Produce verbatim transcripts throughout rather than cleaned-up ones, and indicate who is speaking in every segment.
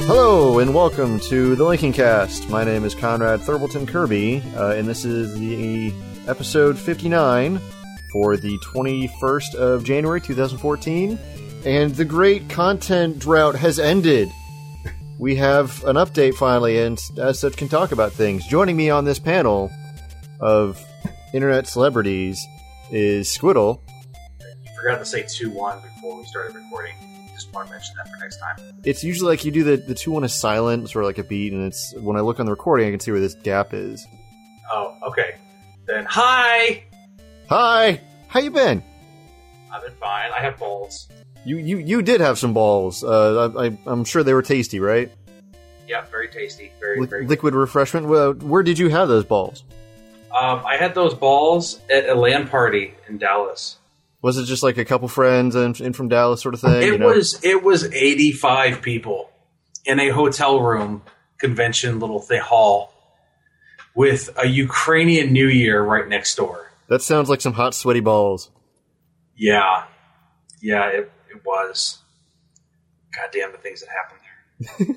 Speaker 1: Hello and welcome to the Lincoln Cast. My name is Conrad Thurbleton Kirby, uh, and this is the episode fifty-nine for the twenty-first of January, twenty fourteen. And the great content drought has ended. We have an update finally, and as such can talk about things. Joining me on this panel of internet celebrities is Squiddle.
Speaker 2: You forgot to say two one before we started recording. Just want to mention that for next time.
Speaker 1: It's usually like you do the, the two one is silent, sort of like a beat, and it's when I look on the recording, I can see where this gap is.
Speaker 2: Oh, okay. Then, hi!
Speaker 1: Hi! How you been?
Speaker 2: I've been fine. I have balls.
Speaker 1: You you, you did have some balls. Uh, I, I, I'm sure they were tasty, right?
Speaker 2: Yeah, very tasty. Very,
Speaker 1: Li-
Speaker 2: very
Speaker 1: Liquid refreshment? Well, where did you have those balls?
Speaker 2: Um, I had those balls at a LAN party in Dallas.
Speaker 1: Was it just like a couple friends in, in from Dallas sort of thing?
Speaker 2: It
Speaker 1: you know?
Speaker 2: was it was eighty-five people in a hotel room convention little thing hall with a Ukrainian New Year right next door.
Speaker 1: That sounds like some hot, sweaty balls.
Speaker 2: Yeah. Yeah, it, it was. God damn the things that happened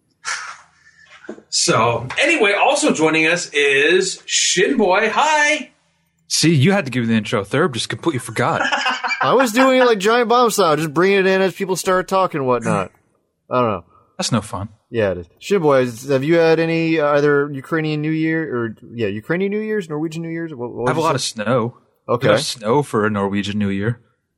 Speaker 2: there. So, anyway, also joining us is Shinboy. Hi!
Speaker 3: See, you had to give the intro. Thurb just completely forgot.
Speaker 1: I was doing it like Giant Bomb style, just bringing it in as people start talking and whatnot. I don't know.
Speaker 3: That's no fun.
Speaker 1: Yeah, it is. Shinboy, have you had any uh, either Ukrainian New Year or, yeah, Ukrainian New Year's, Norwegian New Year's? What, what
Speaker 3: I have a lot
Speaker 1: say?
Speaker 3: of snow.
Speaker 1: Okay.
Speaker 3: We have snow for a Norwegian New Year.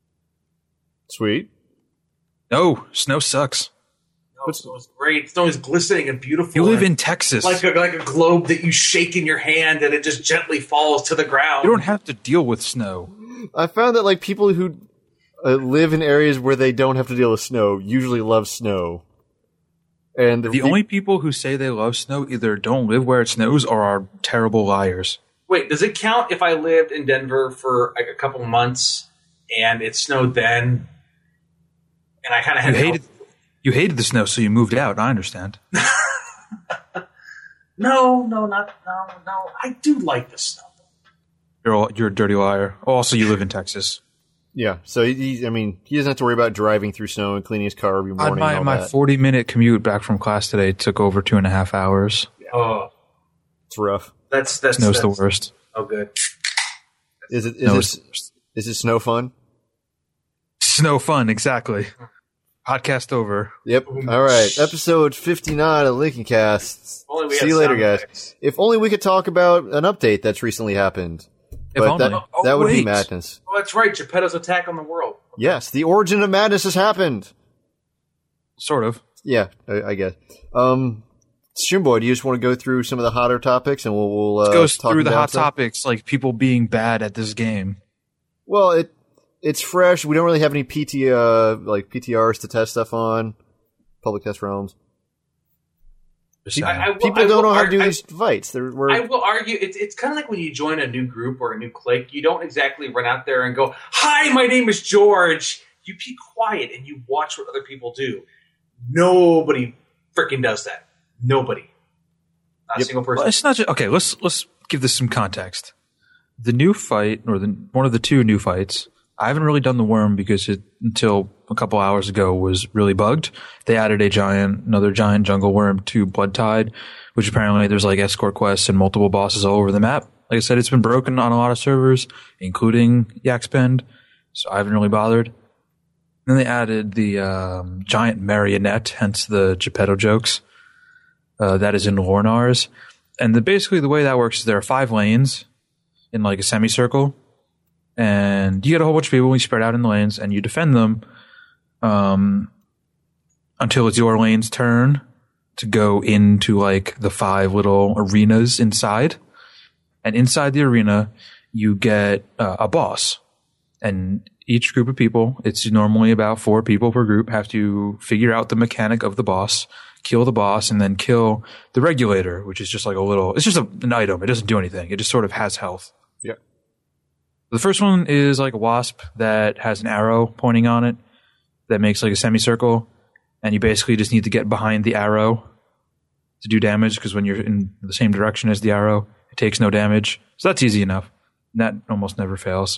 Speaker 1: Sweet.
Speaker 3: No, snow sucks.
Speaker 2: No, snow is great. Snow is glistening and beautiful.
Speaker 3: You live in Texas.
Speaker 2: Like a, like a globe that you shake in your hand and it just gently falls to the ground.
Speaker 3: You don't have to deal with snow.
Speaker 1: I found that like people who uh, live in areas where they don't have to deal with snow usually love snow. And
Speaker 3: The
Speaker 1: pe-
Speaker 3: only people who say they love snow either don't live where it snows or are terrible liars.
Speaker 2: Wait, does it count if I lived in Denver for like a couple months and it snowed then? And I kind of had
Speaker 3: You hated, you hated the snow, so you moved out. I understand.
Speaker 2: No, no, not no, no. I do like the snow.
Speaker 3: You're all, you're a dirty liar. Also, you live in Texas.
Speaker 1: yeah, so he, I mean, he doesn't have to worry about driving through snow and cleaning his car every
Speaker 3: On
Speaker 1: morning.
Speaker 3: my
Speaker 1: and all
Speaker 3: my
Speaker 1: that.
Speaker 3: forty minute commute back from class today took over two and a half hours.
Speaker 2: Oh,
Speaker 1: It's rough.
Speaker 2: that's that's
Speaker 3: Snow's the
Speaker 2: that's-
Speaker 3: worst.
Speaker 2: Oh, good.
Speaker 1: Is it? Is
Speaker 3: Snow
Speaker 1: it?
Speaker 3: is the worst.
Speaker 1: Is it snow fun?
Speaker 3: Snow fun, exactly. Podcast over.
Speaker 1: Yep. All right. Episode fifty-nine of Lincoln Cast.
Speaker 2: Only we
Speaker 1: See
Speaker 2: had
Speaker 1: you later,
Speaker 2: sound
Speaker 1: guys.
Speaker 2: effects.
Speaker 1: If only we could talk about an update that's recently happened.
Speaker 3: If
Speaker 1: But
Speaker 3: only.
Speaker 1: that,
Speaker 2: Oh,
Speaker 1: that would be
Speaker 2: wait.
Speaker 1: madness.
Speaker 2: Oh, that's right. Geppetto's attack on the world.
Speaker 1: Yes, the origin of madness has happened.
Speaker 3: Sort of.
Speaker 1: Yeah, I, I guess. Um, Shinboy, do you just want to go through some of the hotter topics and we'll, we'll uh,
Speaker 3: Goes
Speaker 1: talk
Speaker 3: through the
Speaker 1: them
Speaker 3: hot
Speaker 1: down some?
Speaker 3: topics like people being bad at this game.
Speaker 1: Well, it it's fresh. We don't really have any P T uh like P T Rs to test stuff on. Public test realms.
Speaker 3: Just saying.
Speaker 2: I, I will,
Speaker 1: People
Speaker 2: I
Speaker 1: don't
Speaker 2: will
Speaker 1: know how to
Speaker 2: ar-
Speaker 1: do
Speaker 2: I-
Speaker 1: these fights. They're, we're,
Speaker 2: I will argue it's it's kind of like when you join a new group or a new clique. You don't exactly run out there and go, "Hi, my name is George." You be quiet and you watch what other people do. Nobody freaking does that. Nobody. Not
Speaker 1: Yep.
Speaker 2: a single person.
Speaker 3: Well, it's not just okay. Let's let's give this some context. The new fight, or the one of the two new fights, I haven't really done the worm because it until a couple hours ago was really bugged. They added a giant, another giant jungle worm to Blood Tide, which apparently there's like escort quests and multiple bosses all over the map. Like I said, it's been broken on a lot of servers, including Yaxpend, so I haven't really bothered. Then they added the um, giant marionette, hence the Geppetto jokes. Uh, that is in Lornars. And the, basically the way that works is there are five lanes in like a semicircle. And you get a whole bunch of people, you spread out in the lanes, and you defend them um, until it's your lane's turn to go into like the five little arenas inside. And inside the arena, you get uh, a boss. And each group of people, it's normally about four people per group, have to figure out the mechanic of the boss, kill the boss, and then kill the regulator, which is just like a little, it's just a, an item. It doesn't do anything. It just sort of has health.
Speaker 1: yeah.
Speaker 3: The first one is like a wasp that has an arrow pointing on it that makes like a semicircle. And you basically just need to get behind the arrow to do damage, because when you're in the same direction as the arrow, it takes no damage. So that's easy enough. That almost never fails.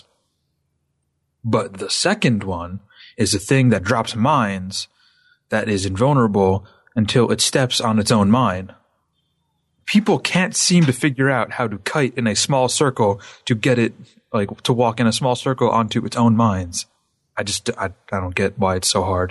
Speaker 3: But the second one is a thing that drops mines that is invulnerable until it steps on its own mine. People can't seem to figure out how to kite in a small circle to get it, like, to walk in a small circle onto its own mines. I just, I, I don't get why it's so hard.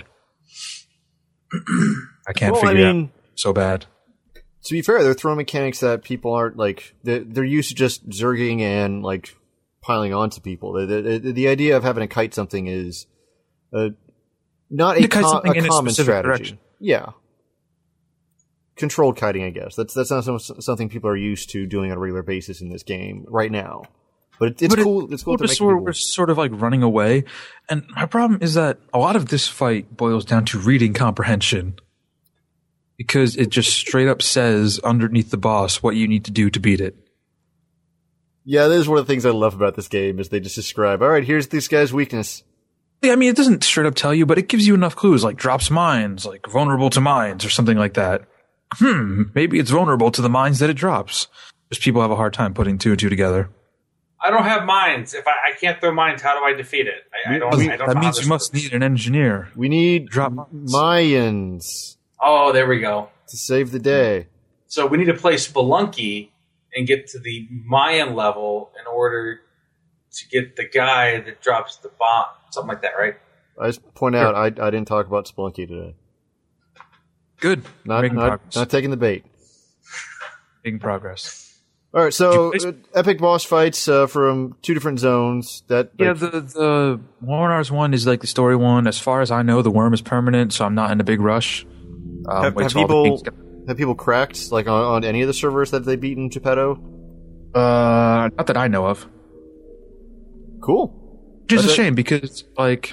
Speaker 3: I can't
Speaker 1: well,
Speaker 3: figure
Speaker 1: I
Speaker 3: it
Speaker 1: mean,
Speaker 3: out. So bad.
Speaker 1: To be fair, they're throwing mechanics that people aren't, like, they're, they're used to just zerging and, like, piling onto people. The, the, the, the idea of having to kite something is uh, not a, com- a common strategy. Direction. Yeah. Controlled kiting, I guess. That's that's not some, something people are used to doing on a regular basis in this game right now. But it, it's
Speaker 3: but
Speaker 1: cool.
Speaker 3: It,
Speaker 1: it's cool.
Speaker 3: We're, sort, we're sort of like running away, and my problem is that a lot of this fight boils down to reading comprehension, because it just straight up says underneath the boss what you need to do to beat it.
Speaker 1: Yeah, that is one of the things I love about this game is they just describe. All right, here's this guy's weakness.
Speaker 3: Yeah, I mean, it doesn't straight up tell you, but it gives you enough clues, like drops mines, like vulnerable to mines, or something like that. Hmm, maybe it's vulnerable to the mines that it drops. Just people have a hard time putting two and two together.
Speaker 2: I don't have mines. If I, I can't throw mines, how do I defeat it? I, I don't.
Speaker 3: We,
Speaker 2: I don't
Speaker 3: that
Speaker 2: know
Speaker 3: means
Speaker 2: how
Speaker 3: you must
Speaker 2: works.
Speaker 3: need an engineer.
Speaker 1: We need
Speaker 3: Drop mines.
Speaker 1: Mayans.
Speaker 2: Oh, there we go.
Speaker 1: To save the day.
Speaker 2: So we need to play Spelunky and get to the Mayan level in order to get the guy that drops the bomb. Something like that, right?
Speaker 1: I just point out, I, I didn't talk about Spelunky today.
Speaker 3: Good.
Speaker 1: Not,
Speaker 3: Making
Speaker 1: not,
Speaker 3: progress.
Speaker 1: not taking the bait.
Speaker 3: Making progress.
Speaker 1: All right, so uh, epic boss fights uh, from two different zones. That
Speaker 3: Yeah,
Speaker 1: like,
Speaker 3: the the Warrenars one is like the story one. As far as I know, the worm is permanent, so I'm not in a big rush. Um,
Speaker 1: have,
Speaker 3: wait
Speaker 1: have
Speaker 3: till all the
Speaker 1: people
Speaker 3: things get-
Speaker 1: have people cracked like on, on any of the servers that they beat in Geppetto?
Speaker 3: Uh, not that I know of.
Speaker 1: Cool.
Speaker 3: Which is
Speaker 1: That's
Speaker 3: a
Speaker 1: it.
Speaker 3: shame because, like,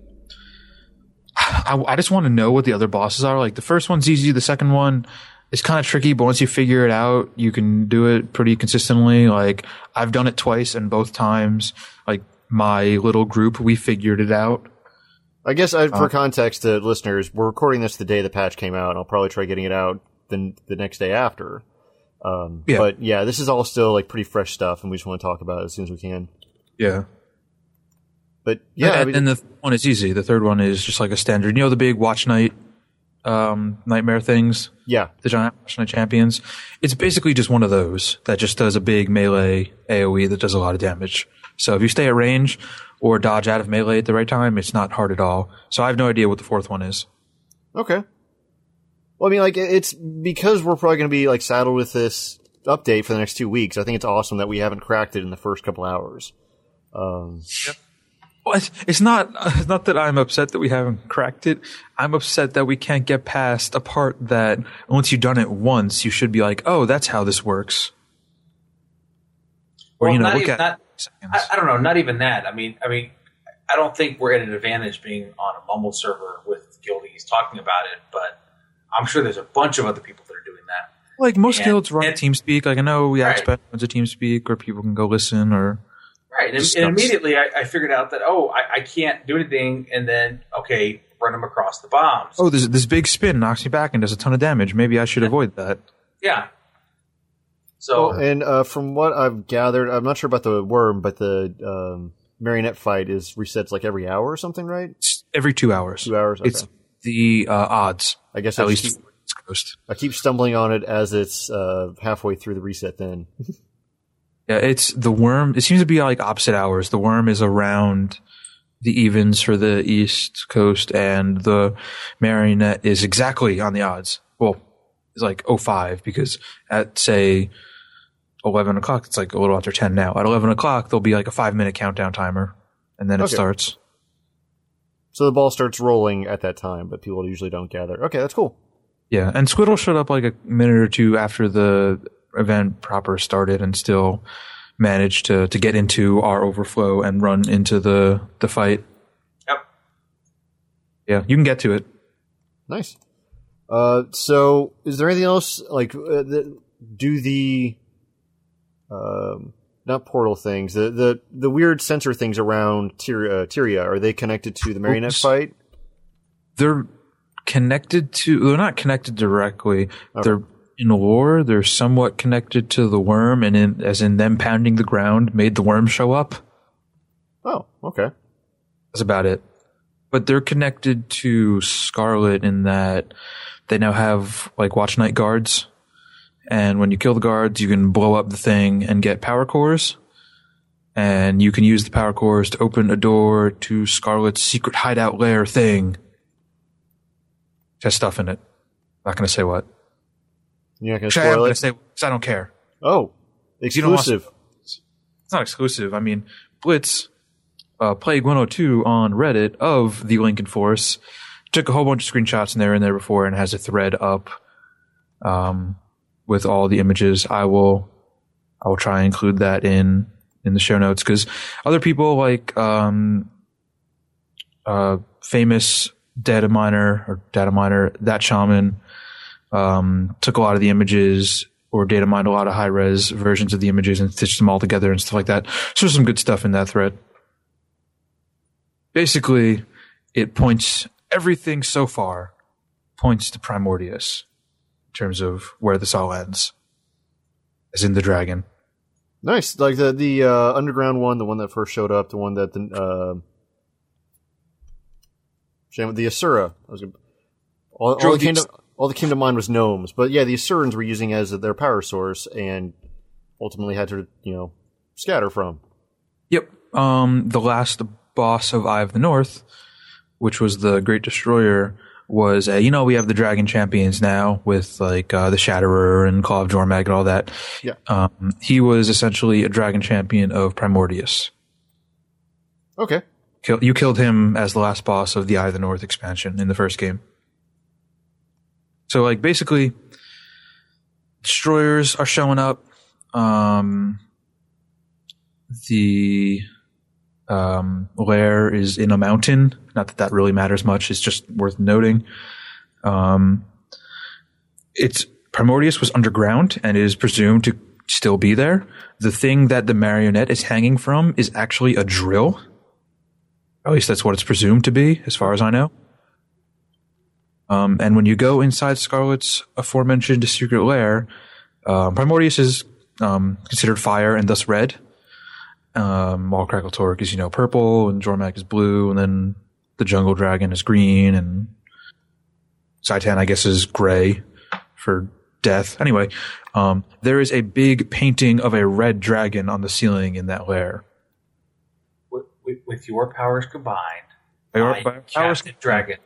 Speaker 3: I, I just want to know what the other bosses are. Like, the first one's easy. The second one is kind of tricky, but once you figure it out, you can do it pretty consistently. Like, I've done it twice, and both times, like, my little group, we figured it out.
Speaker 1: I guess I, for
Speaker 3: Uh,
Speaker 1: context to listeners, we're recording this the day the patch came out, and I'll probably try getting it out the, the next day after. Um,
Speaker 3: Yeah.
Speaker 1: But yeah, this is all still like pretty fresh stuff, and we just want to talk about it as soon as we can.
Speaker 3: Yeah.
Speaker 1: But yeah,
Speaker 3: and,
Speaker 1: I mean,
Speaker 3: and the th- one is easy. The third one is just like a standard. You know the big Watch Night um, nightmare things?
Speaker 1: yeah,
Speaker 3: The giant Watch Night champions? It's basically just one of those that just does a big melee AoE that does a lot of damage. So if you stay at range or dodge out of melee at the right time, it's not hard at all. So I have no idea what the fourth one is.
Speaker 1: okay. Well, I mean, like it's because we're probably going to be like saddled with this update for the next two weeks. I think it's awesome that we haven't cracked it in the first couple hours. Um,
Speaker 3: Well, it's, it's not it's not that I'm upset that we haven't cracked it. I'm upset that we can't get past a part that once you've done it once, you should be like, oh, that's how this works. Or,
Speaker 2: Well,
Speaker 3: you know,
Speaker 2: not
Speaker 3: look
Speaker 2: even,
Speaker 3: at
Speaker 2: not,
Speaker 3: seconds.
Speaker 2: I, I don't know. Not even that. I mean, I mean, I don't think we're at an advantage being on a Mumble server with guildies talking about it. But I'm sure there's a bunch of other people that are doing that.
Speaker 3: Like most
Speaker 2: And-
Speaker 3: guilds run
Speaker 2: and-
Speaker 3: TeamSpeak. Like I know we
Speaker 2: Right.
Speaker 3: expect runs a TeamSpeak where people can go listen or
Speaker 2: Right. And,
Speaker 3: Just
Speaker 2: and
Speaker 3: sucks.
Speaker 2: immediately I, I figured out that, oh, I, I can't do anything. And then, okay, run them across the bombs.
Speaker 3: oh, this this big spin knocks me back and does a ton of damage. Maybe I should avoid that.
Speaker 2: Yeah. So,
Speaker 1: and uh, from what I've gathered, I'm not sure about the worm, but the um, marionette fight is resets like every hour or something, right?
Speaker 3: It's every two hours.
Speaker 1: Two hours. Okay.
Speaker 3: It's the uh, odds.
Speaker 1: I guess
Speaker 3: At
Speaker 1: I, just
Speaker 3: least
Speaker 1: keep,
Speaker 3: for East Coast.
Speaker 1: I keep stumbling on it as it's uh, halfway through the reset. Then
Speaker 3: Yeah, it's the worm. It seems to be like opposite hours. The worm is around the evens for the East Coast, and the marionette is exactly on the odds. Well, it's like oh five because at say eleven o'clock, it's like a little after ten now. At eleven o'clock, there'll be like a five minute countdown timer, and then it
Speaker 1: Okay.
Speaker 3: starts.
Speaker 1: so the ball starts rolling at that time, but people usually don't gather. Okay, that's cool.
Speaker 3: Yeah, and Squiddle showed up like a minute or two after the event proper started and still managed to, to get into our overflow and run into the, the fight.
Speaker 2: yep.
Speaker 3: Yeah, you can get to it.
Speaker 1: Nice. Uh, so is there anything else like uh, the, do the um, not portal things the, the the weird sensor things around Tyria, uh, Tyria are they connected to the marionette
Speaker 3: Oops.
Speaker 1: fight?
Speaker 3: They're connected to, they're not connected directly.
Speaker 1: Okay.
Speaker 3: They're in lore, they're somewhat connected to the worm, and in, as in them pounding the ground made the worm show up.
Speaker 1: Oh, okay.
Speaker 3: That's about it. But they're connected to Scarlet in that they now have like watch night guards. And when you kill the guards, you can blow up the thing and get power cores. And you can use the power cores to open a door to Scarlet's secret hideout lair thing. It has stuff in it. Not going to say what.
Speaker 1: You're not going to
Speaker 3: Actually, I'm
Speaker 1: spoil
Speaker 3: going to
Speaker 1: it?
Speaker 3: say because I don't care.
Speaker 1: Oh, exclusive.
Speaker 3: It's not exclusive. I mean, Blitz, uh, Plague one oh two on Reddit of the Lincoln Force, took a whole bunch of screenshots and they were in there before and has a thread up um, with all the images. I will, I will try and include that in in the show notes because other people like um, uh, famous data miner or data miner, that shaman, um, took a lot of the images or data mined a lot of high res versions of the images and stitched them all together and stuff like that. So there's some good stuff in that thread. Basically, it points, everything so far points to Primordius in terms of where this all ends, as in the dragon.
Speaker 1: Nice. Like the, the uh, underground one, the one that first showed up, the one that the, uh, the Asura. I was gonna, all, all, that came to, all that came to mind was gnomes. But yeah, the Asurans were using as their power source and ultimately had to, you know, scatter from.
Speaker 3: Yep. Um, the last boss of Eye of the North, which was the Great Destroyer, was, uh, you know, we have the Dragon Champions now with like uh, the Shatterer and Claw of Jormag and all that.
Speaker 1: Yeah.
Speaker 3: Um, he was essentially a Dragon Champion of Primordius.
Speaker 1: Okay.
Speaker 3: Kill, you killed him as the last boss of the Eye of the North expansion in the first game. So, like, basically, destroyers are showing up. Um, the um, lair is in a mountain. Not that that really matters much. It's just worth noting. Um, it's Primordius was underground and is presumed to still be there. The thing that the marionette is hanging from is actually a drill. At least that's what it's presumed to be, as far as I know. Um, and when you go inside Scarlet's aforementioned secret lair, um, Primordius is um, considered fire and thus red. Um, while Crackle Torque is, you know, purple and Jormag is blue, and then the Jungle Dragon is green, and Zaitan, I guess, is gray for death. Anyway, um, there is a big painting of a red dragon on the ceiling in that lair.
Speaker 2: With, with, with your powers combined,
Speaker 3: Your
Speaker 2: I
Speaker 3: powers
Speaker 2: cast a dragon.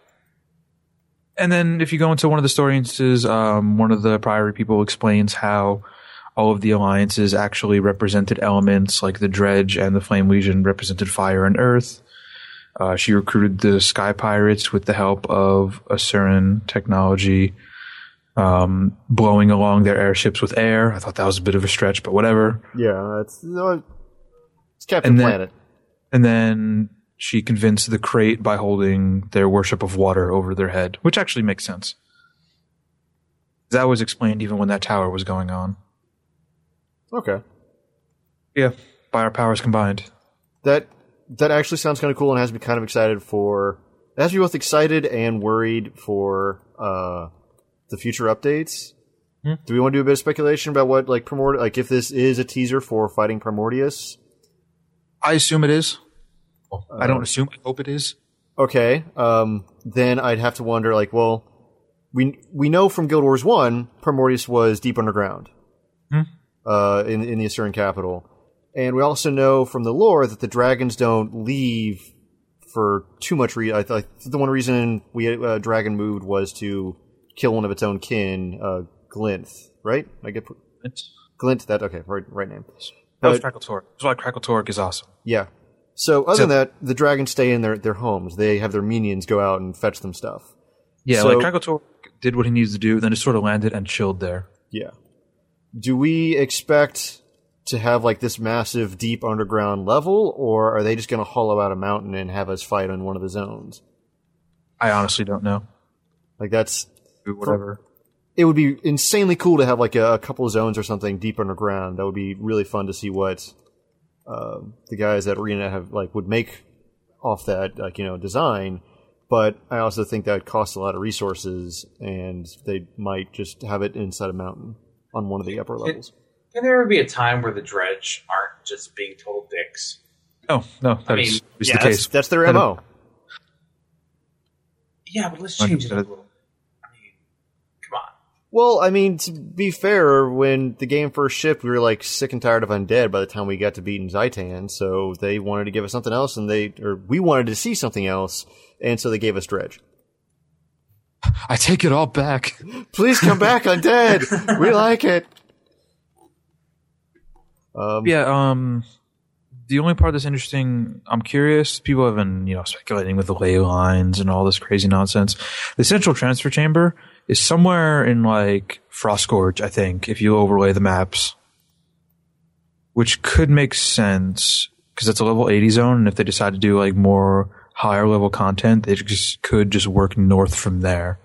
Speaker 3: And then if you go into one of the story instances, um, one of the Priory people explains how all of the alliances actually represented elements, like the Dredge and the Flame Legion represented fire and earth. Uh, she recruited the Sky Pirates with the help of Asuran technology, um, blowing along their airships with air. I thought that was a bit of a stretch, but whatever.
Speaker 1: Yeah, it's, uh, it's Captain
Speaker 3: And then-
Speaker 1: Planet.
Speaker 3: And then she convinced the Crate by holding their worship of water over their head, which actually makes sense. That was explained even when that tower was going on.
Speaker 1: Okay.
Speaker 3: Yeah, by our powers combined.
Speaker 1: That that actually sounds kind of cool and has me kind of excited for... It has me both excited and worried for uh, the future updates.
Speaker 3: Hmm.
Speaker 1: Do we want to do a bit of speculation about what, like, Primordius... Like, if this is a teaser for fighting Primordius?
Speaker 3: I assume it is. Well, I don't
Speaker 1: Uh,
Speaker 3: assume. I hope it is.
Speaker 1: Okay, um, then I'd have to wonder, like, well, we we know from Guild Wars one, Primordius was deep underground.
Speaker 3: Hmm.
Speaker 1: Uh, in, in the Asuran capital. And we also know from the lore that the dragons don't leave for too much reason. I thought the one reason we uh, dragon moved was to kill one of its own kin, uh, Glinth, right? I get
Speaker 3: It's,
Speaker 1: Glint. That okay? Right, right name.
Speaker 3: that was
Speaker 1: But-
Speaker 3: Crackle Torque. That's why Crackle Torque is awesome.
Speaker 1: Yeah. So other
Speaker 3: So-
Speaker 1: than that, the dragons stay in their their homes. They have their minions go out and fetch them stuff.
Speaker 3: Yeah,
Speaker 1: So-
Speaker 3: like Crackle Torque did what he needs to do, then just sort of landed and chilled there.
Speaker 1: Yeah. Do we expect to have like this massive deep underground level, or are they just going to hollow out a mountain and have us fight on one of the zones?
Speaker 3: I honestly don't know.
Speaker 1: Like that's
Speaker 3: Whatever.
Speaker 1: it would be insanely cool to have like a, a couple of zones or something deep underground. That would be really fun to see what uh, the guys at Arena have like would make off that like you know design. But I also think that would cost a lot of resources, and they might just have it inside a mountain on one of the upper levels.
Speaker 2: Can there ever be a time where the Dredge aren't just being total dicks?
Speaker 3: No, no, that
Speaker 2: I mean,
Speaker 3: is, is
Speaker 2: yeah,
Speaker 3: the
Speaker 1: That's,
Speaker 3: case.
Speaker 1: that's their
Speaker 3: That-
Speaker 1: M O.
Speaker 2: Yeah, but let's change it up a little. I mean,
Speaker 1: Well, I mean, to be fair, when the game first shipped, we were like sick and tired of Undead by the time we got to beating Zaitan, so they wanted to give us something else, and they or we wanted to see something else, and so they gave us Dredge.
Speaker 3: I take it all back.
Speaker 1: Please come back, Undead. We like it. Um,
Speaker 3: yeah. Um. The only part that's interesting, I'm curious. People have been, you know, speculating with the ley lines and all this crazy nonsense. The central transfer chamber is somewhere in like Frostgorge, I think, if you overlay the maps, which could make sense because it's a level eighty zone, and if they decide to do like more higher level content, they just could just work north from there.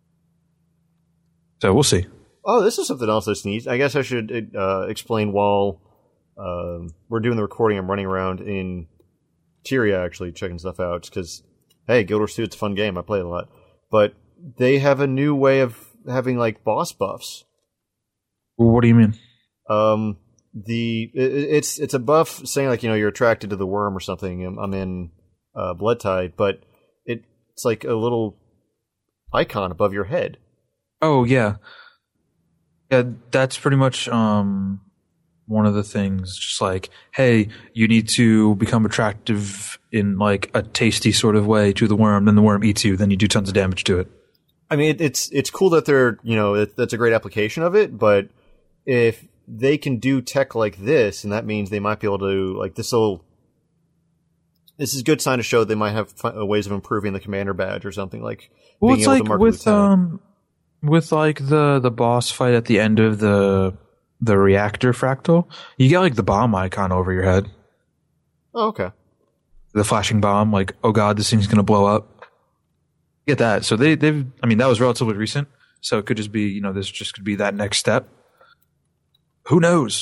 Speaker 3: So we'll see.
Speaker 1: Oh, this is something else that's neat. I guess I should uh, explain while uh, we're doing the recording. I'm running around in Tyria actually checking stuff out because, hey, Guild Wars two, it's a fun game. I play it a lot. But they have a new way of having like boss buffs.
Speaker 3: What do you mean?
Speaker 1: Um, the it, it's it's a buff saying like, you know, you're attracted to the worm or something. I'm, I'm in uh, Blood Tide, but it, it's like a little icon above your head.
Speaker 3: Oh yeah, yeah. That's pretty much um one of the things. Just like, hey, you need to become attractive in like a tasty sort of way to the worm. Then the worm eats you. Then you do tons of damage to it.
Speaker 1: I mean, it, it's it's cool that they're, you know, it, that's a great application of it. But if they can do tech like this, and that means they might be able to like this will. This is a good sign to show they might have ways of improving the commander badge or something like.
Speaker 3: Well,
Speaker 1: being
Speaker 3: it's
Speaker 1: able
Speaker 3: like
Speaker 1: to mark
Speaker 3: with
Speaker 1: lieutenant.
Speaker 3: um. With like the, the boss fight at the end of the the reactor fractal, you get like the bomb icon over your head.
Speaker 1: Oh, okay.
Speaker 3: The flashing bomb, like, oh god, this thing's gonna blow up. You get that. So they they've I mean that was relatively recent, so it could just be, you know, this just could be that next step. Who knows?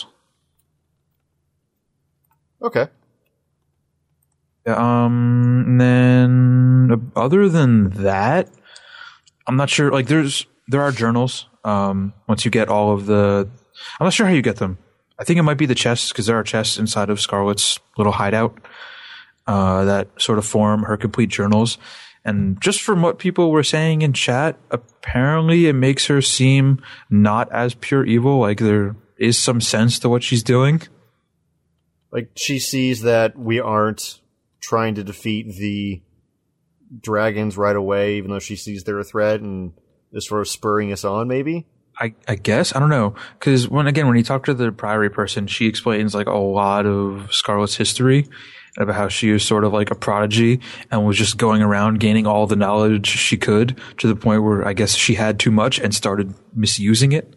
Speaker 1: Okay.
Speaker 3: Yeah, um and then other than that, I'm not sure, like there's there are journals. Um, once you get all of the, I'm not sure how you get them. I think it might be the chests because there are chests inside of Scarlet's little hideout uh, that sort of form her complete journals. And just from what people were saying in chat, apparently it makes her seem not as pure evil. Like there is some sense to what she's doing.
Speaker 1: Like she sees that we aren't trying to defeat the dragons right away, even though she sees they're a threat, and is sort of spurring us on, maybe?
Speaker 3: I, I guess. I don't know. Because when, again, when you talk to the Priory person, she explains like a lot of Scarlet's history about how she was sort of like a prodigy and was just going around gaining all the knowledge she could to the point where I guess she had too much and started misusing it.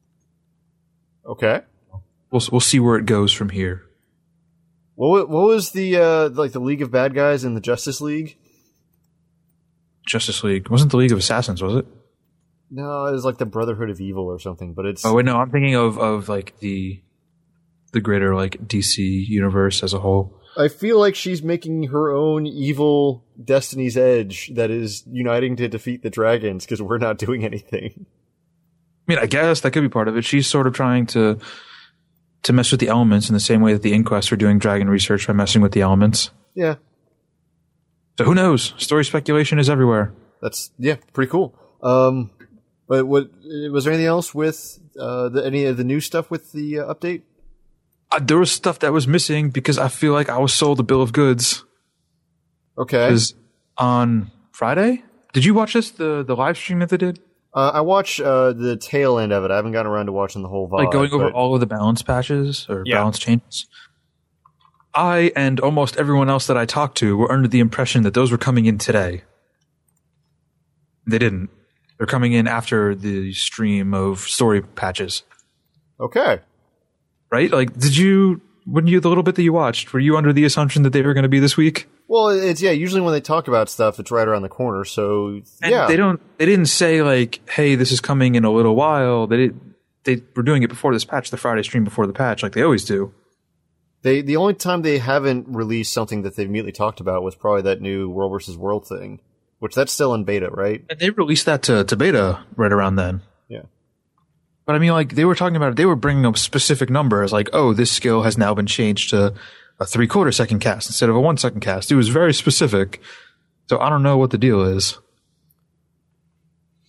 Speaker 1: Okay.
Speaker 3: We'll, we'll see where it goes from here.
Speaker 1: What, what was the, uh, like the League of Bad Guys in the Justice League?
Speaker 3: Justice League. It wasn't the League of Assassins, was it?
Speaker 1: No, it was like the Brotherhood of Evil or something, but it's...
Speaker 3: Oh, wait, no, I'm thinking of, of like the the greater like D C universe as a whole.
Speaker 1: I feel like she's making her own evil Destiny's Edge that is uniting to defeat the dragons because we're not doing anything.
Speaker 3: I mean, I guess that could be part of it. She's sort of trying to to mess with the elements in the same way that the Inquest are doing dragon research by messing with the elements.
Speaker 1: Yeah.
Speaker 3: So who knows? Story speculation is everywhere.
Speaker 1: That's, yeah, pretty cool. Um... But what was there anything else with uh, the, any of the new stuff with the uh, update?
Speaker 3: Uh, there was stuff that was missing because I feel like I was sold a bill of goods.
Speaker 1: Okay.
Speaker 3: Because on Friday, did you watch this? The the live stream that they did?
Speaker 1: Uh, I watched uh, the tail end of it. I haven't gotten around to watching the whole V O D.
Speaker 3: Like going over
Speaker 1: but...
Speaker 3: all of the balance patches or
Speaker 1: yeah.
Speaker 3: balance changes. I and almost everyone else that I talked to were under the impression that those were coming in today. They didn't. They're coming in after the stream of story patches.
Speaker 1: Okay.
Speaker 3: Right? Like, did you, when you, the little bit that you watched, were you under the assumption that they were going to be this week?
Speaker 1: Well, it's, yeah, usually when they talk about stuff, it's right around the corner, so,
Speaker 3: and
Speaker 1: yeah.
Speaker 3: They don't, they didn't say, like, hey, this is coming in a little while. They did, they were doing it before this patch, the Friday stream before the patch, like they always do.
Speaker 1: They, the only time they haven't released something that they've immediately talked about was probably that new World versus World thing. Which that's still in beta, right?
Speaker 3: And they released that to, to beta right around then.
Speaker 1: Yeah.
Speaker 3: But I mean, like, they were talking about it, they were bringing up specific numbers, like, oh, this skill has now been changed to a three-quarter second cast instead of a one-second cast. It was very specific. So I don't know what the deal is.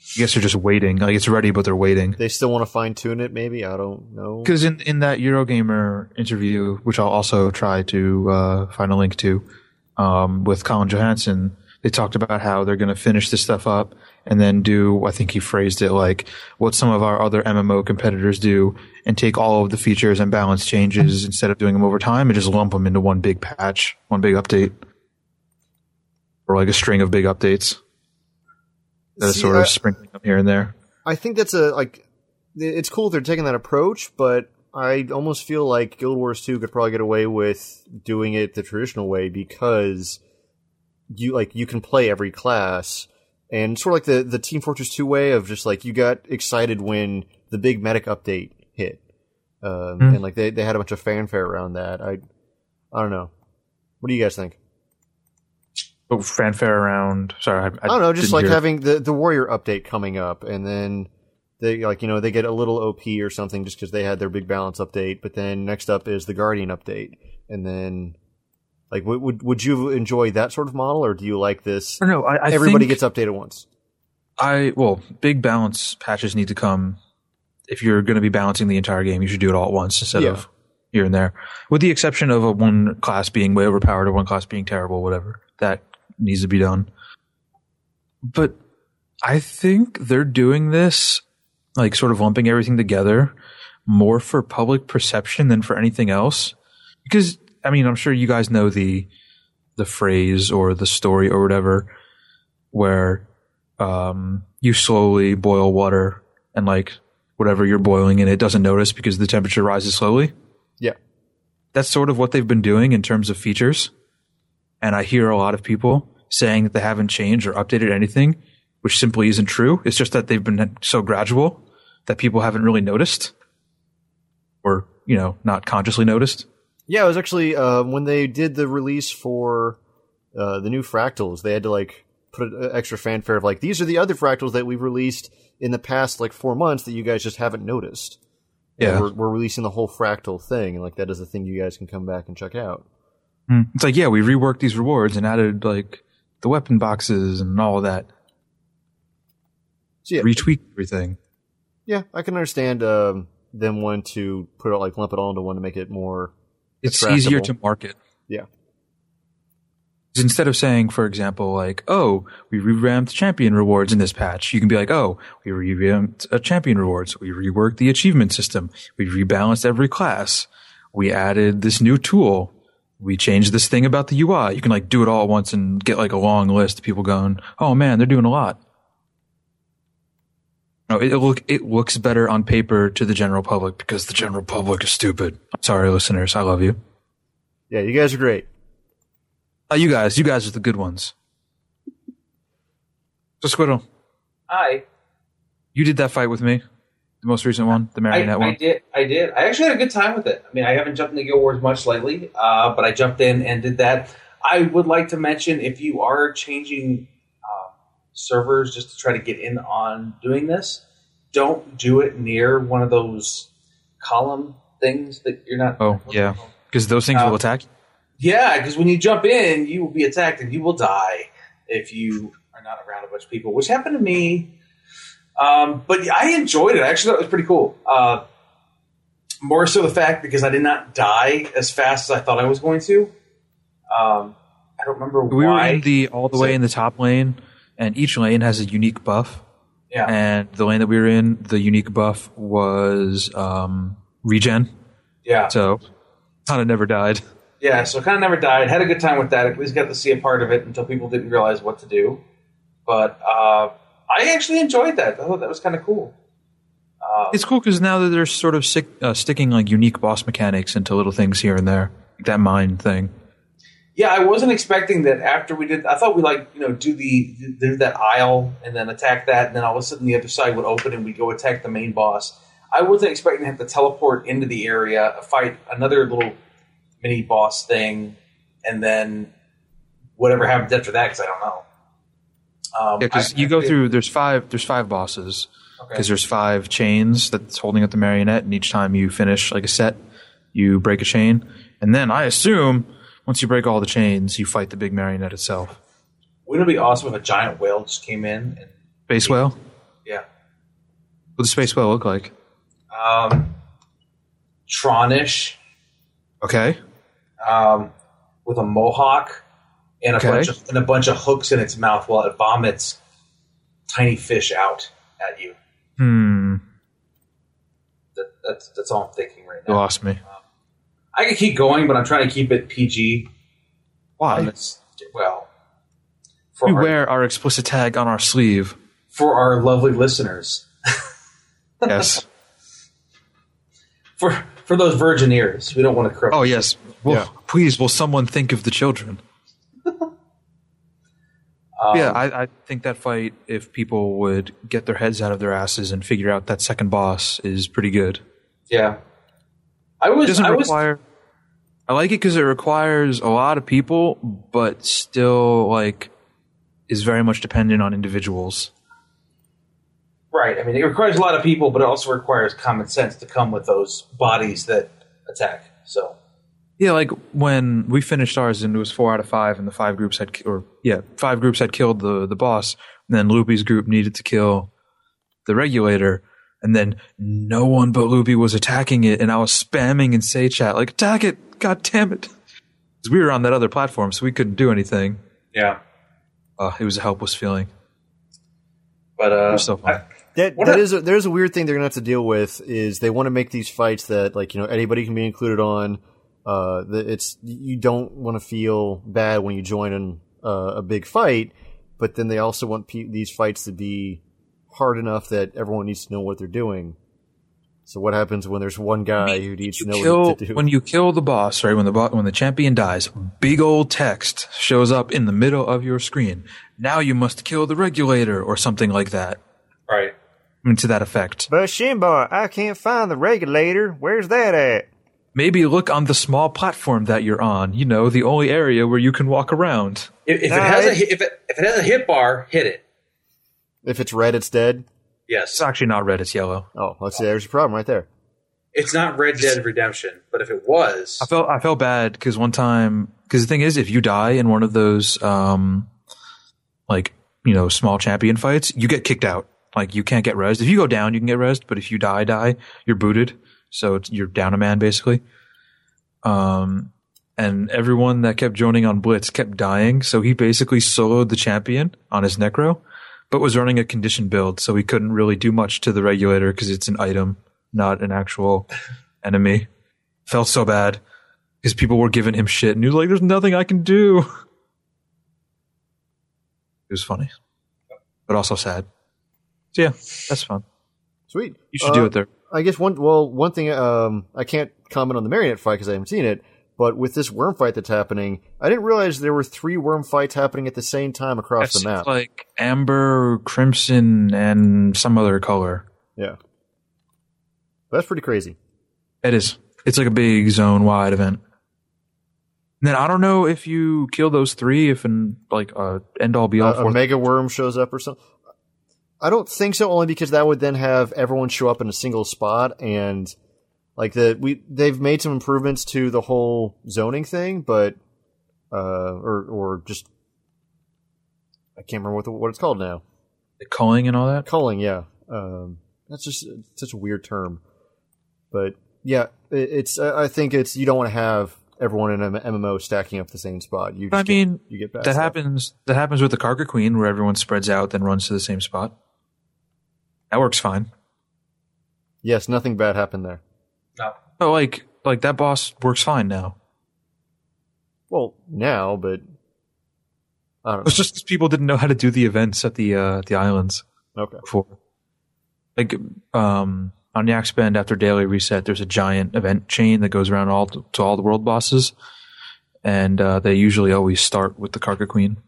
Speaker 3: I guess they're just waiting. Like it's ready, but they're waiting.
Speaker 1: They still want to fine tune it. Maybe I don't know.
Speaker 3: Because in, in that Eurogamer interview, which I'll also try to uh, find a link to, um, with Colin Johansson, they talked about how they're going to finish this stuff up and then do, I think he phrased it like what some of our other M M O competitors do and take all of the features and balance changes instead of doing them over time and just lump them into one big patch, one big update, or like a string of big updates that
Speaker 1: See,
Speaker 3: is sort
Speaker 1: I,
Speaker 3: of sprinkling up here and there.
Speaker 1: I think that's a like. It's cool they're taking that approach, but I almost feel like Guild Wars two could probably get away with doing it the traditional way because you like you can play every class, and sort of like the the Team Fortress two way of just like you got excited when the big medic update hit, um, mm. and like they they had a bunch of fanfare around that. I I don't know. What do you guys think?
Speaker 3: Oh, fanfare around. Sorry, I, I,
Speaker 1: I don't know. Just like
Speaker 3: hear.
Speaker 1: having the the Warrior update coming up, and then they like you know they get a little O P or something just because they had their big balance update. But then next up is the Guardian update, and then like w- would would you enjoy that sort of model, or do you like this?
Speaker 3: No, I, I
Speaker 1: everybody
Speaker 3: think
Speaker 1: gets updated once.
Speaker 3: I well, big balance patches need to come. If you're going to be balancing the entire game, you should do it all at once instead
Speaker 1: Yeah.
Speaker 3: of here and there. With the exception of a one class being way overpowered or one class being terrible, whatever that needs to be done. But I think they're doing this, like sort of lumping everything together, more for public perception than for anything else. Because I mean, I'm sure you guys know the the phrase or the story or whatever, where um, you slowly boil water and like whatever you're boiling in it doesn't notice because the temperature rises slowly.
Speaker 1: Yeah,
Speaker 3: that's sort of what they've been doing in terms of features. And I hear a lot of people saying that they haven't changed or updated anything, which simply isn't true. It's just that they've been so gradual that people haven't really noticed or, you know, not consciously noticed.
Speaker 1: yeah. It was actually uh, when they did the release for uh, the new fractals, they had to like put an extra fanfare of like these are the other fractals that we've released in the past like four months that you guys just haven't noticed. And
Speaker 3: Yeah,
Speaker 1: we're, we're releasing the whole fractal thing, and like that is a thing you guys can come back and check out.
Speaker 3: it's like, yeah, we reworked these rewards and added like the weapon boxes and all of that.
Speaker 1: So yeah,
Speaker 3: Retweak everything.
Speaker 1: yeah, I can understand um, them wanting to put it like lump it all into one to make it more.
Speaker 3: It's
Speaker 1: Trackable.
Speaker 3: easier to market.
Speaker 1: Yeah,
Speaker 3: 'Cause instead of saying, for example, like, oh, we revamped champion rewards in this patch, you can be like, oh, we revamped uh, champion rewards. We reworked the achievement system. We rebalanced every class. We added this new tool. We changed this thing about the U I. You can like do it all at once and get like a long list of people going, oh man, they're doing a lot. No, it, it look it looks better on paper to the general public because the general public is stupid. I'm sorry, listeners. I love you.
Speaker 1: yeah, you guys are great.
Speaker 3: Uh, you guys, you guys are the good ones. So Squiddle,
Speaker 2: Hi.
Speaker 3: you did that fight with me, the most recent one, the
Speaker 2: I,
Speaker 3: marionette
Speaker 2: I
Speaker 3: one.
Speaker 2: did. I did. I actually had a good time with it. I mean, I haven't jumped into Guild Wars much lately, uh, but I jumped in and did that. I would like to mention if you are changing uh, servers just to try to get in on doing this, don't do it near one of those column things that you're not.
Speaker 3: Oh yeah, because those things
Speaker 2: Uh,
Speaker 3: will attack you.
Speaker 2: Yeah, because when you jump in, you will be attacked and you will die if you are not around a bunch of people, which happened to me. Um, but I enjoyed it. I actually thought it was pretty cool. Uh, more so the fact because I did not die as fast as I thought I was going to. Um, I don't remember
Speaker 3: We were
Speaker 2: why.
Speaker 3: in the all the way in the top lane, and each lane has a unique buff.
Speaker 2: yeah.
Speaker 3: And the lane that we were in, the unique buff was um, regen.
Speaker 2: yeah.
Speaker 3: So kind of never died.
Speaker 2: Yeah, so kind of never died. Had a good time with that. At least got to see a part of it until people didn't realize what to do. But uh, I actually enjoyed that. I thought that was kind of cool. Uh,
Speaker 3: It's cool because now that they're sort of sick, uh, sticking like unique boss mechanics into little things here and there, like that mine thing.
Speaker 2: yeah, I wasn't expecting that after we did. I thought we like you know do the do that aisle and then attack that, and then all of a sudden the other side would open and we go attack the main boss. I wasn't expecting to have to teleport into the area, fight another little mini boss thing, and then whatever happens after that, because I don't know. Um,
Speaker 3: Yeah, because
Speaker 2: I-
Speaker 3: you
Speaker 2: I
Speaker 3: go
Speaker 2: feel-
Speaker 3: through. There's five. There's five bosses.
Speaker 2: Okay.
Speaker 3: Because there's five chains that's holding up the marionette, and each time you finish like a set, you break a chain, and then I assume once you break all the chains, you fight the big marionette itself.
Speaker 2: Wouldn't it be awesome if a giant whale just came in? And,
Speaker 3: Base whale.
Speaker 2: Yeah.
Speaker 3: What does Space Whale look like?
Speaker 2: Um, Tronish.
Speaker 3: Okay.
Speaker 2: Um, with a mohawk and a
Speaker 3: Okay.
Speaker 2: bunch of and a bunch of hooks in its mouth while it vomits tiny fish out at you.
Speaker 3: Hmm.
Speaker 2: That, that's that's all I'm thinking right
Speaker 3: You
Speaker 2: now.
Speaker 3: lost me.
Speaker 2: I could keep going, but I'm trying to keep it P G.
Speaker 3: Why?
Speaker 2: On this, well, for
Speaker 3: We
Speaker 2: our,
Speaker 3: wear our explicit tag on our sleeve.
Speaker 2: for our lovely listeners,
Speaker 3: Yes.
Speaker 2: for for those virgin ears, we don't want to corrupt.
Speaker 3: Oh, yes. Well,
Speaker 1: Yeah.
Speaker 3: please, will someone think of the children?
Speaker 2: Um,
Speaker 3: Yeah, I, I think that fight, if people would get their heads out of their asses and figure out that second boss, is pretty good.
Speaker 2: yeah. I
Speaker 3: It
Speaker 2: was.
Speaker 3: doesn't
Speaker 2: I was.
Speaker 3: require. I like it because it requires a lot of people, but still, like, is very much dependent on individuals.
Speaker 2: Right. I mean, it requires a lot of people, but it also requires common sense to come with those bodies that attack. So,
Speaker 3: Yeah, like when we finished ours and it was four out of five, and the five groups had, or yeah, five groups had killed the the boss, and then Loopy's group needed to kill the regulator, and then no one but Loopy was attacking it, and I was spamming in Say Chat like, attack it, god damn it, because we were on that other platform, so we couldn't do anything.
Speaker 2: yeah.
Speaker 3: Uh, it was a helpless feeling.
Speaker 2: But uh,
Speaker 3: It was so fun.
Speaker 2: I-
Speaker 1: That
Speaker 2: What
Speaker 1: that
Speaker 2: a-
Speaker 1: is a, there's a weird thing they're gonna have to deal with is they want to make these fights that like you know anybody can be included on. Uh, the, it's you don't want to feel bad when you join in uh, a big fight, but then they also want pe- these fights to be hard enough that everyone needs to know what they're doing. So what happens when there's one guy who needs to know
Speaker 3: Kill,
Speaker 1: what to do?
Speaker 3: when you kill the boss, right? When the bo- when the champion dies, big old text shows up in the middle of your screen. Now you must kill the regulator, or something like that.
Speaker 2: right.
Speaker 3: I mean, to that effect.
Speaker 1: But Shinbar, I can't find the regulator. Where's that at?
Speaker 3: Maybe look on the small platform that you're on. You know, the only area where you can walk around.
Speaker 2: If, if
Speaker 1: Nah,
Speaker 2: it has a
Speaker 1: it-
Speaker 2: hit- if it if it has a hit bar, hit it.
Speaker 1: If it's red, it's dead.
Speaker 2: Yes.
Speaker 3: It's actually not red; it's yellow.
Speaker 1: Oh, let's see. There's your problem right there.
Speaker 2: It's not Red Dead Redemption, but if it was,
Speaker 3: I felt I felt bad because one time, because the thing is, if you die in one of those, um, like you know, small champion fights, you get kicked out. Like you can't get rezzed. If you go down, you can get rezzed, but if you die, die, you're booted. So it's, you're down a man basically. Um, and everyone that kept joining on Blitz kept dying. So he basically soloed the champion on his Necro, but was running a condition build. So he couldn't really do much to the regulator because it's an item, not an actual enemy. Felt so bad because people were giving him shit and he was like, there's nothing I can do. It was funny, but also sad. So yeah, that's fun.
Speaker 1: Sweet.
Speaker 3: You should
Speaker 1: Uh,
Speaker 3: do it there.
Speaker 1: I guess one well one thing um, I can't comment on the Marionette fight because I haven't seen it, but with this worm fight that's happening, I didn't realize there were three worm fights happening at the same time across
Speaker 3: That's
Speaker 1: the map.
Speaker 3: like amber, crimson, and some other color.
Speaker 1: Yeah, that's pretty crazy.
Speaker 3: It is. It's like a big zone-wide event. And then I don't know if you kill those three, if an like uh, end-all be-all.
Speaker 1: Uh, a mega worm shows up or something. I don't think so, only because that would then have everyone show up in a single spot, and like the we they've made some improvements to the whole zoning thing, but uh, or or just I can't remember what the, what it's called now.
Speaker 3: the culling and all that.
Speaker 1: Culling, yeah. Um, that's just such a weird term, but yeah, it, it's. I think it's you don't want to have everyone in an M M O stacking up the same spot. You,
Speaker 3: I
Speaker 1: just
Speaker 3: mean,
Speaker 1: get, you get past
Speaker 3: that happens. That happens with the Cargo Queen, where everyone spreads out then runs to the same spot. That works fine.
Speaker 1: Yes, nothing bad happened there.
Speaker 2: no.
Speaker 3: But like, like that boss works fine now.
Speaker 1: Well, now, but I don't
Speaker 3: It's just because people didn't know how to do the events at the uh, the islands
Speaker 1: know. Okay.
Speaker 3: before. Like um, on Yak's Bend, after daily reset, there's a giant event chain that goes around all to, to all the world bosses, and uh, they usually always start with the Cargo Queen.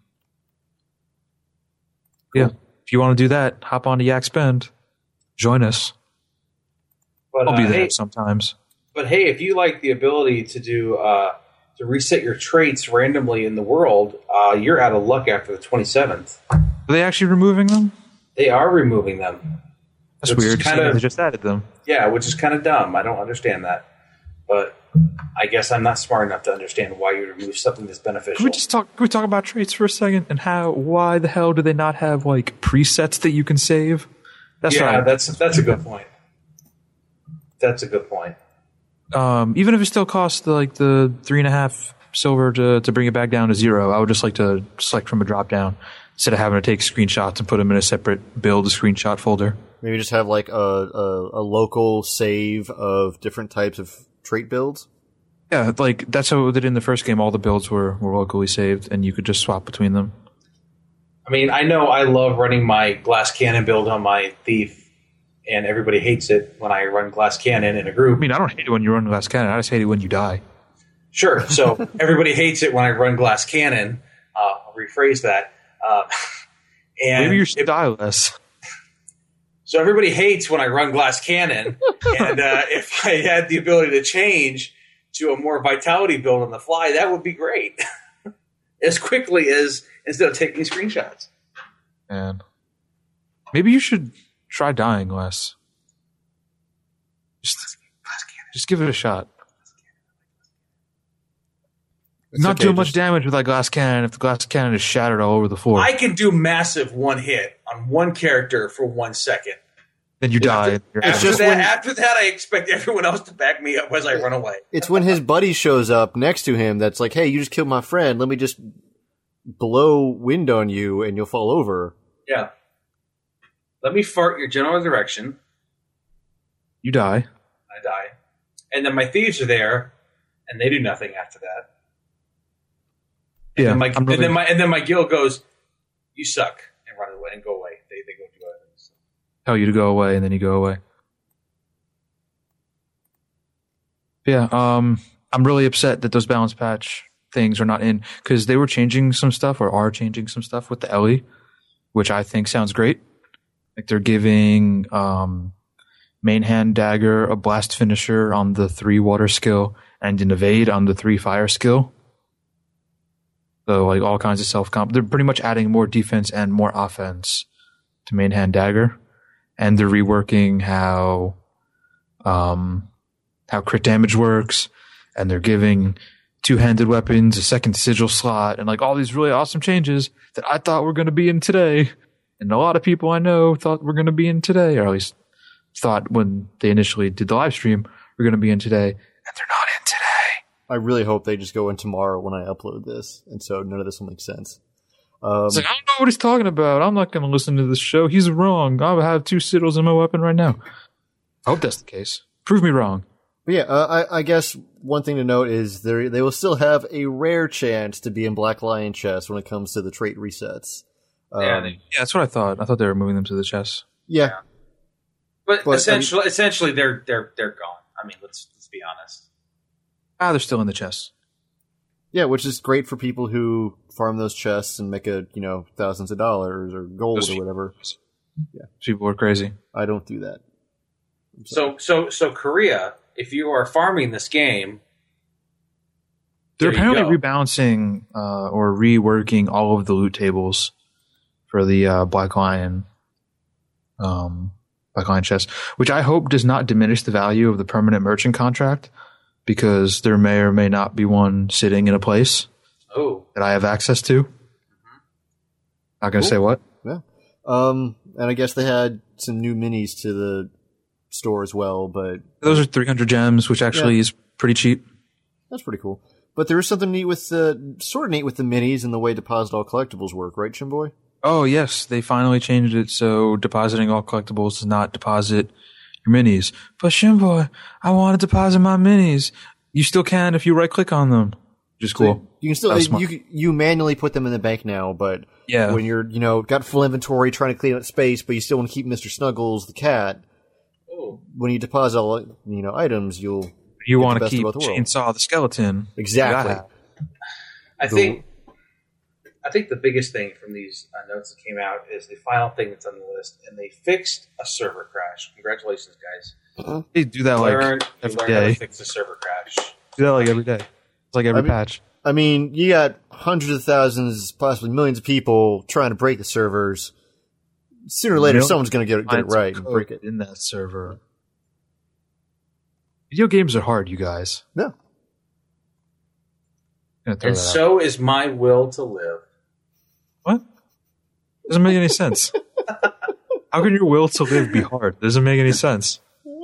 Speaker 1: Cool.
Speaker 3: Yeah, if you want to do that, hop on to Yak's Bend, join us.
Speaker 2: But,
Speaker 3: I'll be
Speaker 2: uh,
Speaker 3: there
Speaker 2: hey,
Speaker 3: sometimes.
Speaker 2: but hey, if you like the ability to do uh, to reset your traits randomly in the world, uh, you're out of luck after the twenty-seventh.
Speaker 3: Are they actually removing them?
Speaker 2: They are removing them.
Speaker 3: That's
Speaker 2: Which is
Speaker 3: weird.
Speaker 2: kinda-
Speaker 3: They just added them.
Speaker 2: Yeah, which is kind of dumb. I don't understand that. But I guess I'm not smart enough to understand why you remove something that's beneficial.
Speaker 3: Can we just talk? Can we talk about traits for a second and how? Why the hell do they not have like presets that you can save? That's
Speaker 2: yeah,
Speaker 3: right.
Speaker 2: that's that's a good point. That's a good point.
Speaker 3: Um, even if it still costs like the three and a half silver to to bring it back down to zero, I would just like to select from a drop down instead of having to take screenshots and put them in a separate build screenshot folder.
Speaker 1: Maybe just have like a, a, a local save of different types of trait builds.
Speaker 3: Yeah, like that's how they did in the first game. All the builds were, were locally saved, and you could just swap between them.
Speaker 2: I mean, I know I love running my glass cannon build on my thief, and everybody hates it when I run glass cannon in a group.
Speaker 3: I mean, I don't hate it when you run glass cannon. I just hate it when you die.
Speaker 2: Sure. So everybody hates it when I run glass cannon. Uh, I'll rephrase that. Uh, and
Speaker 3: Maybe you should
Speaker 2: if,
Speaker 3: die less.
Speaker 2: So everybody hates when I run glass cannon, and uh, if I had the ability to change to a more vitality build on the fly, that would be great. As quickly as instead of taking screenshots.
Speaker 3: Man, maybe you should try dying less. Just, just give it a shot.
Speaker 1: It's
Speaker 3: Not
Speaker 1: okay,
Speaker 3: do much
Speaker 1: just-
Speaker 3: damage with that glass cannon if the glass cannon is shattered all over the floor.
Speaker 2: I can do massive one hit on one character for one second.
Speaker 3: then you die. You're
Speaker 2: After
Speaker 1: just
Speaker 2: that,
Speaker 1: when-
Speaker 2: after that, I expect everyone else to back me up as I run away.
Speaker 1: It's when his buddy shows up next to him that's like, hey, you just killed my friend. Let me just blow wind on you and you'll fall over.
Speaker 2: Yeah. Let me fart your general direction.
Speaker 3: you die.
Speaker 2: I die. And then my thieves are there, and they do nothing after that. And
Speaker 3: Yeah,
Speaker 2: then my,
Speaker 3: I'm really,
Speaker 2: and then my and then my guild goes, "You suck," and run away and go away. They they go do other things.
Speaker 3: tell you to go away, and then you go away. Yeah, um, I'm really upset that those balance patch things are not in because they were changing some stuff or are changing some stuff with the Ellie, which I think sounds great. Like they're giving um, main hand dagger a blast finisher on the three water skill and an evade on the three fire skill. So like all kinds of self comp. They're pretty much adding more defense and more offense to main hand dagger, and they're reworking how um, how crit damage works, and they're giving two-handed weapons a second sigil slot, and like all these really awesome changes that I thought were going to be in today, and a lot of people I know thought were going to be in today, or at least thought when they initially did the live stream were going to be in today, and they're not in today.
Speaker 1: I really hope they just go in tomorrow when I upload this, and so none of this will make sense. Um,
Speaker 3: It's like, I don't know what he's talking about. I'm not going to listen to this show. He's wrong. I have two sigils in my weapon right now. I hope that's the case. Prove me wrong.
Speaker 1: But yeah, uh, I, I guess one thing to note is they they will still have a rare chance to be in Black Lion chess when it comes to the trait resets. Um,
Speaker 2: Yeah, they-
Speaker 3: Yeah, that's what I thought. I thought they were moving them to the chest.
Speaker 1: yeah,
Speaker 2: But,
Speaker 1: But, I
Speaker 2: essentially, essentially, they're they're they're gone. I mean, let's let's be honest.
Speaker 3: Ah, they're still in the chest.
Speaker 1: yeah, which is great for people who farm those chests and make a you know thousands of dollars or gold
Speaker 3: Those
Speaker 1: or whatever.
Speaker 3: Yeah. People are crazy.
Speaker 1: I don't do that. I'm
Speaker 2: So
Speaker 1: sorry.
Speaker 2: so so Korea, if you are farming this game,
Speaker 3: They're
Speaker 2: there you
Speaker 3: apparently
Speaker 2: go.
Speaker 3: rebalancing uh, or reworking all of the loot tables for the uh, Black Lion, um, Black Lion chest, which I hope does not diminish the value of the permanent merchant contract, because there may or may not be one sitting in a place
Speaker 2: Oh,
Speaker 3: that I have access to. Not going to
Speaker 1: Cool.
Speaker 3: say what.
Speaker 1: Yeah. Um, and I guess they had some new minis to the store as well, but
Speaker 3: Those are three hundred gems, which actually
Speaker 1: Yeah.
Speaker 3: is pretty cheap.
Speaker 1: that's pretty cool. But there is something neat with the sort of neat with the minis and the way deposit all collectibles work, right, Shimboy?
Speaker 3: Oh, yes. They finally changed it so depositing all collectibles does not deposit your minis. But Shimboy, I want to deposit my minis. You still can if you right click on them. Which is cool.
Speaker 1: You can still
Speaker 3: That's smart.
Speaker 1: you you manually put them in the bank now, but
Speaker 3: Yeah.
Speaker 1: when you're you know got full inventory trying to clean up space, but you still want to keep Mister Snuggles the cat.
Speaker 2: oh,
Speaker 1: When you deposit all you know items, you'll
Speaker 3: You
Speaker 1: Get
Speaker 3: want
Speaker 1: the
Speaker 3: to
Speaker 1: best of
Speaker 3: keep
Speaker 1: both worlds.
Speaker 3: Chainsaw the Skeleton.
Speaker 1: exactly.
Speaker 3: Yeah.
Speaker 2: I think I think the biggest thing from these uh, notes that came out is the final thing that's on the list, and they fixed a server crash. Congratulations, guys!
Speaker 3: They do that like
Speaker 2: learn,
Speaker 3: every
Speaker 2: you learn how
Speaker 3: day.
Speaker 2: to fix a server crash.
Speaker 3: Do that like every day. It's like every
Speaker 1: I mean-
Speaker 3: patch.
Speaker 1: I mean, you got hundreds of thousands, possibly millions of people trying to break the servers. Sooner or later,
Speaker 3: Millions
Speaker 1: someone's going to get, it- get it
Speaker 3: Lines of
Speaker 1: right and
Speaker 3: code
Speaker 1: break it.
Speaker 3: in that server. Video games are hard, you guys.
Speaker 1: No.
Speaker 3: Gonna throw
Speaker 2: And
Speaker 3: that out.
Speaker 2: so is my will to live.
Speaker 3: What? Doesn't make any sense. How can your will to live be hard? It doesn't make any sense.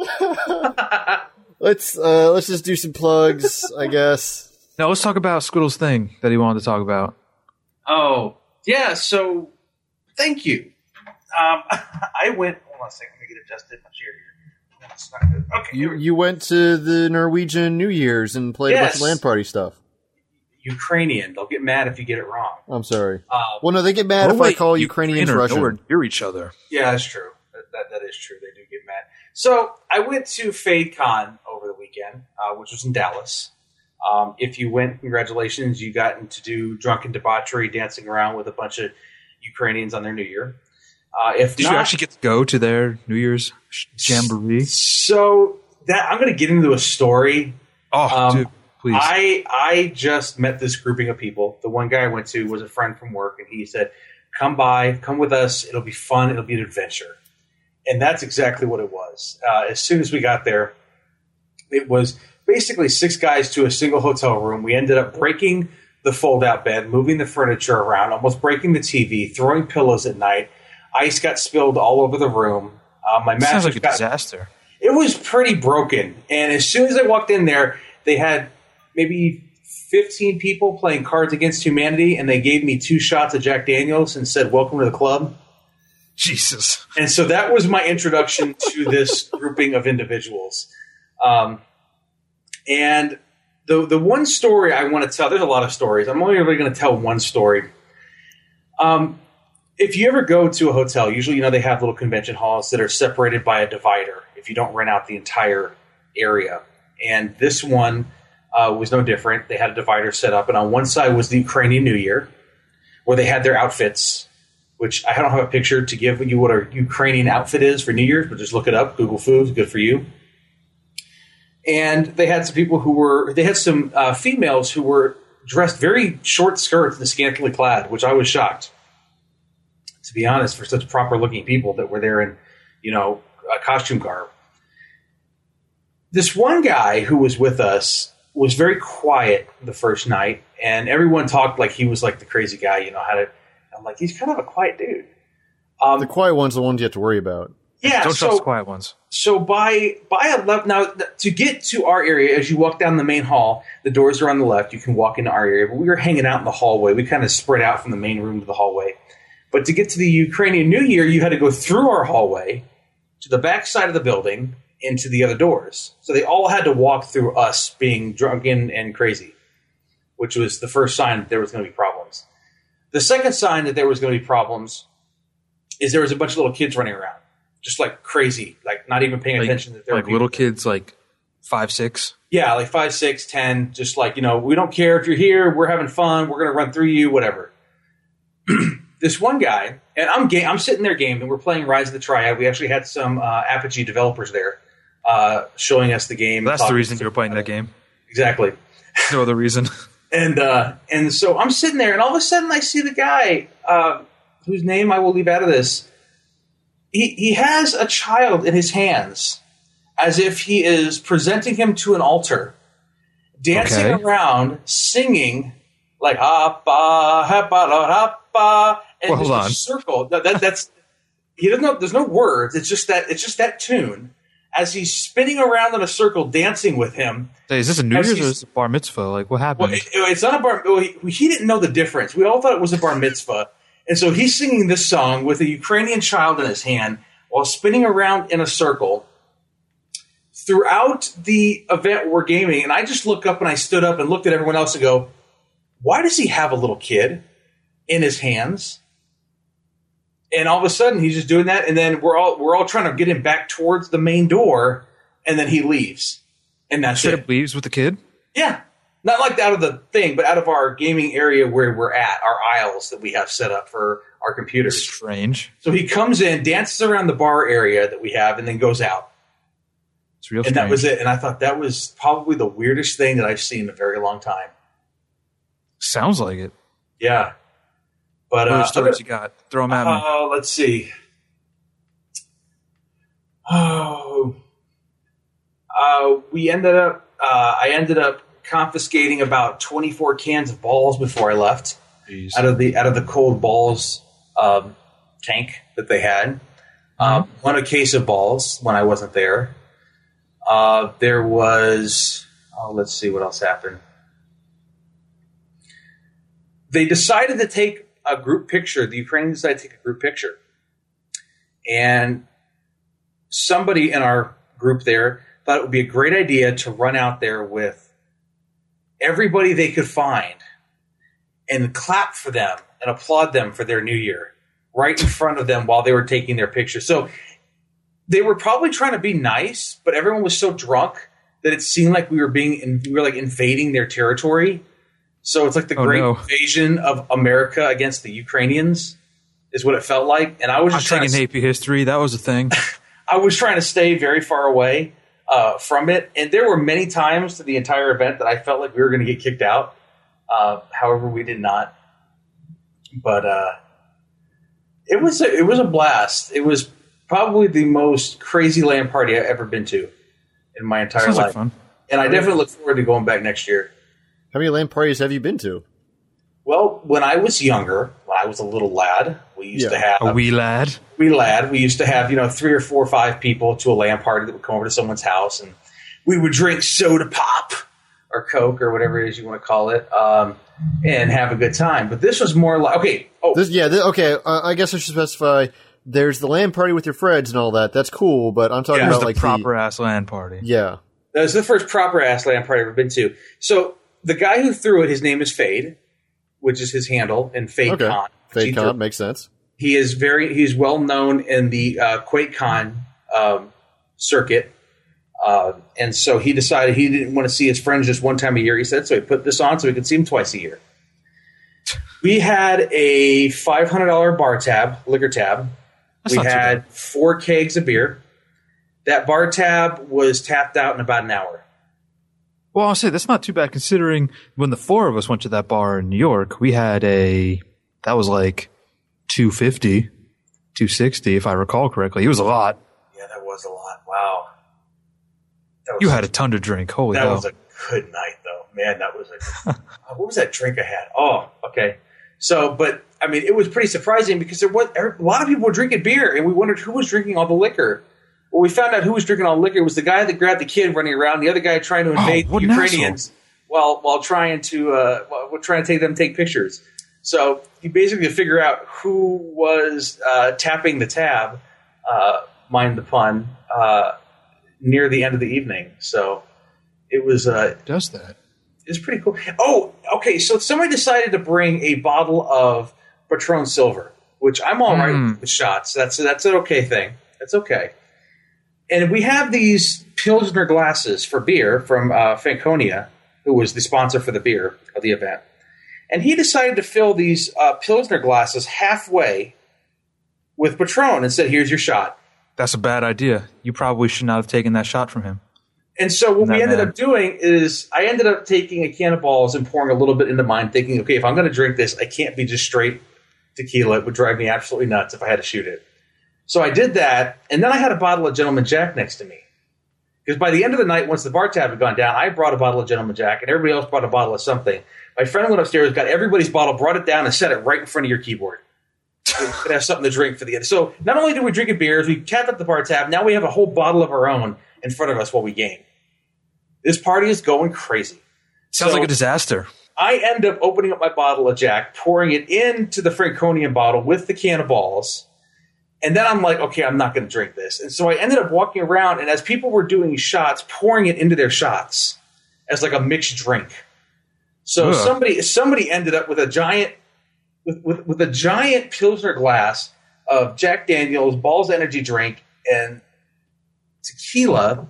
Speaker 1: let's uh, let's just do some plugs, I guess.
Speaker 3: Now let's talk about Squiddle's thing that he wanted to talk about.
Speaker 2: Oh, yeah, so thank you. Um, I went, hold on a second, let me get adjusted my chair here. That's not good. Okay,
Speaker 1: You you went to the Norwegian New Year's and played a bunch
Speaker 2: Yes.
Speaker 1: of LAN party stuff.
Speaker 2: Ukrainian. They'll get mad if you get it wrong.
Speaker 1: I'm sorry.
Speaker 2: Uh,
Speaker 1: Well, no, they get mad if I call Ukrainians
Speaker 3: Ukraine are
Speaker 1: Russian.
Speaker 3: nowhere near each other.
Speaker 2: yeah, that's true. That, that, that is true. They do get mad. So I went to FadeCon over the weekend, uh, which was in Dallas. Um, if you went, congratulations, you got to do drunken debauchery, dancing around with a bunch of Ukrainians on their New Year. Uh, if
Speaker 3: Did
Speaker 2: not,
Speaker 3: you actually get to go to their New Year's jamboree?
Speaker 2: so that I'm going to get into a story.
Speaker 3: Oh,
Speaker 2: Um,
Speaker 3: dude, please.
Speaker 2: I I just met this grouping of people. The one guy I went to was a friend from work, and he said, "Come by, come with us. It'll be fun. It'll be an adventure." And that's exactly what it was. Uh, as soon as we got there, it was basically six guys to a single hotel room. We ended up breaking the fold-out bed, moving the furniture around, almost breaking the T V, throwing pillows at night. Ice got spilled all over the room. Uh, my mattress
Speaker 3: Sounds like a
Speaker 2: got
Speaker 3: disaster.
Speaker 2: it was pretty broken. And as soon as I walked in there, they had maybe fifteen people playing Cards Against Humanity, and they gave me two shots of Jack Daniels and said, "Welcome to the club."
Speaker 3: Jesus.
Speaker 2: And so that was my introduction to this grouping of individuals. Um, and the the one story I want to tell, there's a lot of stories. I'm only really going to tell one story. Um, if you ever go to a hotel, usually, you know, they have little convention halls that are separated by a divider if you don't rent out the entire area. And this one uh, was no different. They had a divider set up, and on one side was the Ukrainian New Year, where they had their outfits, which I don't have a picture to give you what a Ukrainian outfit is for New Year's, but just look it up. Google Foods, good for you. And they had some people who were, they had some uh, females who were dressed very short skirts and scantily clad, which I was shocked, to be honest, for such proper looking people that were there in, you know, a costume garb. This one guy who was with us was very quiet the first night, and everyone talked like he was like the crazy guy, you know, how to, I'm like, he's kind of a quiet dude. Um,
Speaker 1: The quiet one's the ones you have to worry about.
Speaker 2: yeah,
Speaker 3: Don't
Speaker 2: so,
Speaker 3: trust quiet ones.
Speaker 2: So by by eleven, now th- to get to our area, as you walk down the main hall, the doors are on the left. You can walk into our area, but we were hanging out in the hallway. We kind of spread out from the main room to the hallway. But to get to the Ukrainian New Year, you had to go through our hallway to the back side of the building into the other doors. So they all had to walk through us being drunken and crazy, which was the first sign that there was going to be problems. The second sign that there was going to be problems is there was a bunch of little kids running around, just like crazy, like not even paying
Speaker 3: Like,
Speaker 2: attention that there
Speaker 3: like
Speaker 2: were
Speaker 3: little
Speaker 2: people.
Speaker 3: kids, like five, six.
Speaker 2: Yeah, like five, six, ten, just like, you know, we don't care if you're here, we're having fun, we're going to run through you, whatever. This one guy, and I'm ga- I'm sitting there gaming, we're playing Rise of the Triad. We actually had some uh, Apogee developers there uh, showing us the game.
Speaker 3: That's the
Speaker 2: talking
Speaker 3: reason
Speaker 2: to-
Speaker 3: you were playing that game.
Speaker 2: Exactly.
Speaker 3: No other reason.
Speaker 2: And uh, and so I'm sitting there, and all of a sudden I see the guy uh, whose name I will leave out of this. He he has a child in his hands, as if he is presenting him to an altar, dancing
Speaker 3: Okay.
Speaker 2: around, singing like hapa hapa hapa, and
Speaker 3: Well,
Speaker 2: just
Speaker 3: hold
Speaker 2: a
Speaker 3: on.
Speaker 2: circle. That, that, that's he doesn't know. There's no words. It's just that it's just that tune as he's spinning around in a circle, dancing with him.
Speaker 3: Hey, is this a New
Speaker 2: As
Speaker 3: Year's or
Speaker 2: he's-
Speaker 3: is it a bar mitzvah? Like, what happened?
Speaker 2: Well, it, it's not a bar. Well, he, he didn't know the difference. We all thought it was a bar mitzvah, and so he's singing this song with a Ukrainian child in his hand while spinning around in a circle throughout the event we're gaming. And I just look up and I stood up and looked at everyone else and go, "Why does he have a little kid in his hands?" And all of a sudden, he's just doing that, and then we're all we're all trying to get him back towards the main door, and then he leaves, and that's
Speaker 3: Straight
Speaker 2: it.
Speaker 3: up leaves with the kid?
Speaker 2: Yeah. Not like out of the thing, but out of our gaming area where we're at, our aisles that we have set up for our computers.
Speaker 3: Strange.
Speaker 2: So he comes in, dances around the bar area that we have, and then goes out.
Speaker 3: It's real
Speaker 2: And
Speaker 3: strange.
Speaker 2: that was it. And I thought that was probably the weirdest thing that I've seen in a very long time.
Speaker 3: Sounds like it.
Speaker 2: Yeah. But
Speaker 3: What
Speaker 2: uh,
Speaker 3: other stories
Speaker 2: other-
Speaker 3: you got? Throw them at me.
Speaker 2: Oh, let's see. Oh, uh, we ended up. Uh, I ended up confiscating about twenty-four cans of balls before I left
Speaker 3: Jeez.
Speaker 2: out of the out of the cold balls um, tank that they had. Uh, won a case of balls when I wasn't there. Uh, there was, oh, let's see what else happened. They decided to take a group picture. The Ukrainians decided to take a group picture. And somebody in our group there thought it would be a great idea to run out there with everybody they could find and clap for them and applaud them for their new year right in front of them while they were taking their picture. So they were probably trying to be nice, but everyone was so drunk that it seemed like we were being we were like invading their territory. So it's like the
Speaker 3: oh,
Speaker 2: great
Speaker 3: no.
Speaker 2: invasion of America against the Ukrainians is what it felt like. And I was just
Speaker 3: I'm
Speaker 2: trying
Speaker 3: taking
Speaker 2: to
Speaker 3: H P history. That was a thing.
Speaker 2: I was trying to stay very far away uh, from it. And there were many times to the entire event that I felt like we were going to get kicked out. Uh, however, we did not. But uh, it was a, it was a blast. It was probably the most crazy LAN party I've ever been to in my entire
Speaker 3: Sounds
Speaker 2: life.
Speaker 3: like fun.
Speaker 2: And I definitely look forward to going back next year.
Speaker 1: How many LAN parties have you been to?
Speaker 2: Well, when I was younger, when I was a little lad, we used
Speaker 1: Yeah.
Speaker 2: to have
Speaker 3: A wee lad.
Speaker 2: wee lad. We used to have, you know, three or four or five people to a LAN party that would come over to someone's house, and we would drink soda pop or Coke or whatever it is you want to call it, um, and have a good time. But this was more like, okay, oh,
Speaker 1: This, yeah, th- okay. Uh, I guess I should specify. There's the LAN party with your friends and all that. That's cool, but I'm talking
Speaker 2: Yeah,
Speaker 3: It was
Speaker 1: about
Speaker 3: the
Speaker 1: like
Speaker 3: proper
Speaker 1: the,
Speaker 3: ass LAN party.
Speaker 1: yeah.
Speaker 2: that was the first proper ass LAN party I've ever been to. So the guy who threw it, his name is Fade, which is his handle, and Fade
Speaker 1: Okay.
Speaker 2: Con. which he
Speaker 1: Fade
Speaker 2: threw.
Speaker 1: Con makes sense.
Speaker 2: He is very he's well known in the uh, QuakeCon um, circuit, uh, and so he decided he didn't want to see his friends just one time a year. He said so he put this on so he could see them twice a year. We had a five hundred dollar bar tab, liquor tab.
Speaker 3: That's
Speaker 2: we
Speaker 3: not too
Speaker 2: had
Speaker 3: bad.
Speaker 2: four kegs of beer. That bar tab was tapped out in about an hour.
Speaker 3: Well, I'll say that's not too bad considering when the four of us went to that bar in New York, we had a, that was like two fifty, two sixty, if I recall correctly. It was a lot.
Speaker 2: Yeah, that was a lot. Wow. That was
Speaker 3: You had a ton to drink. Holy
Speaker 2: That
Speaker 3: hell.
Speaker 2: was a good night, though. Man, that was a. What was that drink I had? Oh, okay. So, but I mean, it was pretty surprising because there was a lot of people were drinking beer, and we wondered who was drinking all the liquer. Well, we found out who was drinking all the liquor. It was the guy that grabbed the kid running around, the other guy trying to invade
Speaker 3: what
Speaker 2: the
Speaker 3: an
Speaker 2: Ukrainians while while trying to uh, while trying to take them take pictures. So you basically figure out who was uh, tapping the tab, uh, mind the pun, uh, near the end of the evening. So it was uh,
Speaker 3: Who does that?
Speaker 2: it's pretty cool. Oh, okay. So somebody decided to bring a bottle of Patron Silver, which I'm all right
Speaker 3: Mm.
Speaker 2: with shots. That's that's an okay thing. That's okay. And we have these Pilsner glasses for beer from uh, Franconia, who was the sponsor for the beer of the event. And he decided to fill these uh, Pilsner glasses halfway with Patron and said, "Here's your shot."
Speaker 3: That's a bad idea. You probably should not have taken that shot from him.
Speaker 2: And so what we
Speaker 3: Not
Speaker 2: ended
Speaker 3: bad.
Speaker 2: up doing is I ended up taking a can of balls and pouring a little bit into mine, thinking, okay, if I'm going to drink this, I can't be just straight tequila. It would drive me absolutely nuts if I had to shoot it. So I did that, and then I had a bottle of Gentleman Jack next to me. Because by the end of the night, once the bar tab had gone down, I brought a bottle of Gentleman Jack, and everybody else brought a bottle of something. My friend went upstairs, got everybody's bottle, brought it down, and set it right in front of your keyboard. You could have something to drink for the end. So not only did we drink beers, we tapped up the bar tab, now we have a whole bottle of our own in front of us while we game. This party is going crazy.
Speaker 3: Sounds
Speaker 2: So
Speaker 3: like a disaster.
Speaker 2: I end up opening up my bottle of Jack, pouring it into the Franconian bottle with the can of balls. And then I'm like, okay, I'm not going to drink this. And so I ended up walking around, and as people were doing shots, pouring it into their shots as like a mixed drink. So
Speaker 3: Ugh.
Speaker 2: somebody somebody ended up with a giant with, with, with a giant Pilsner glass of Jack Daniels, Balls Energy drink, and tequila,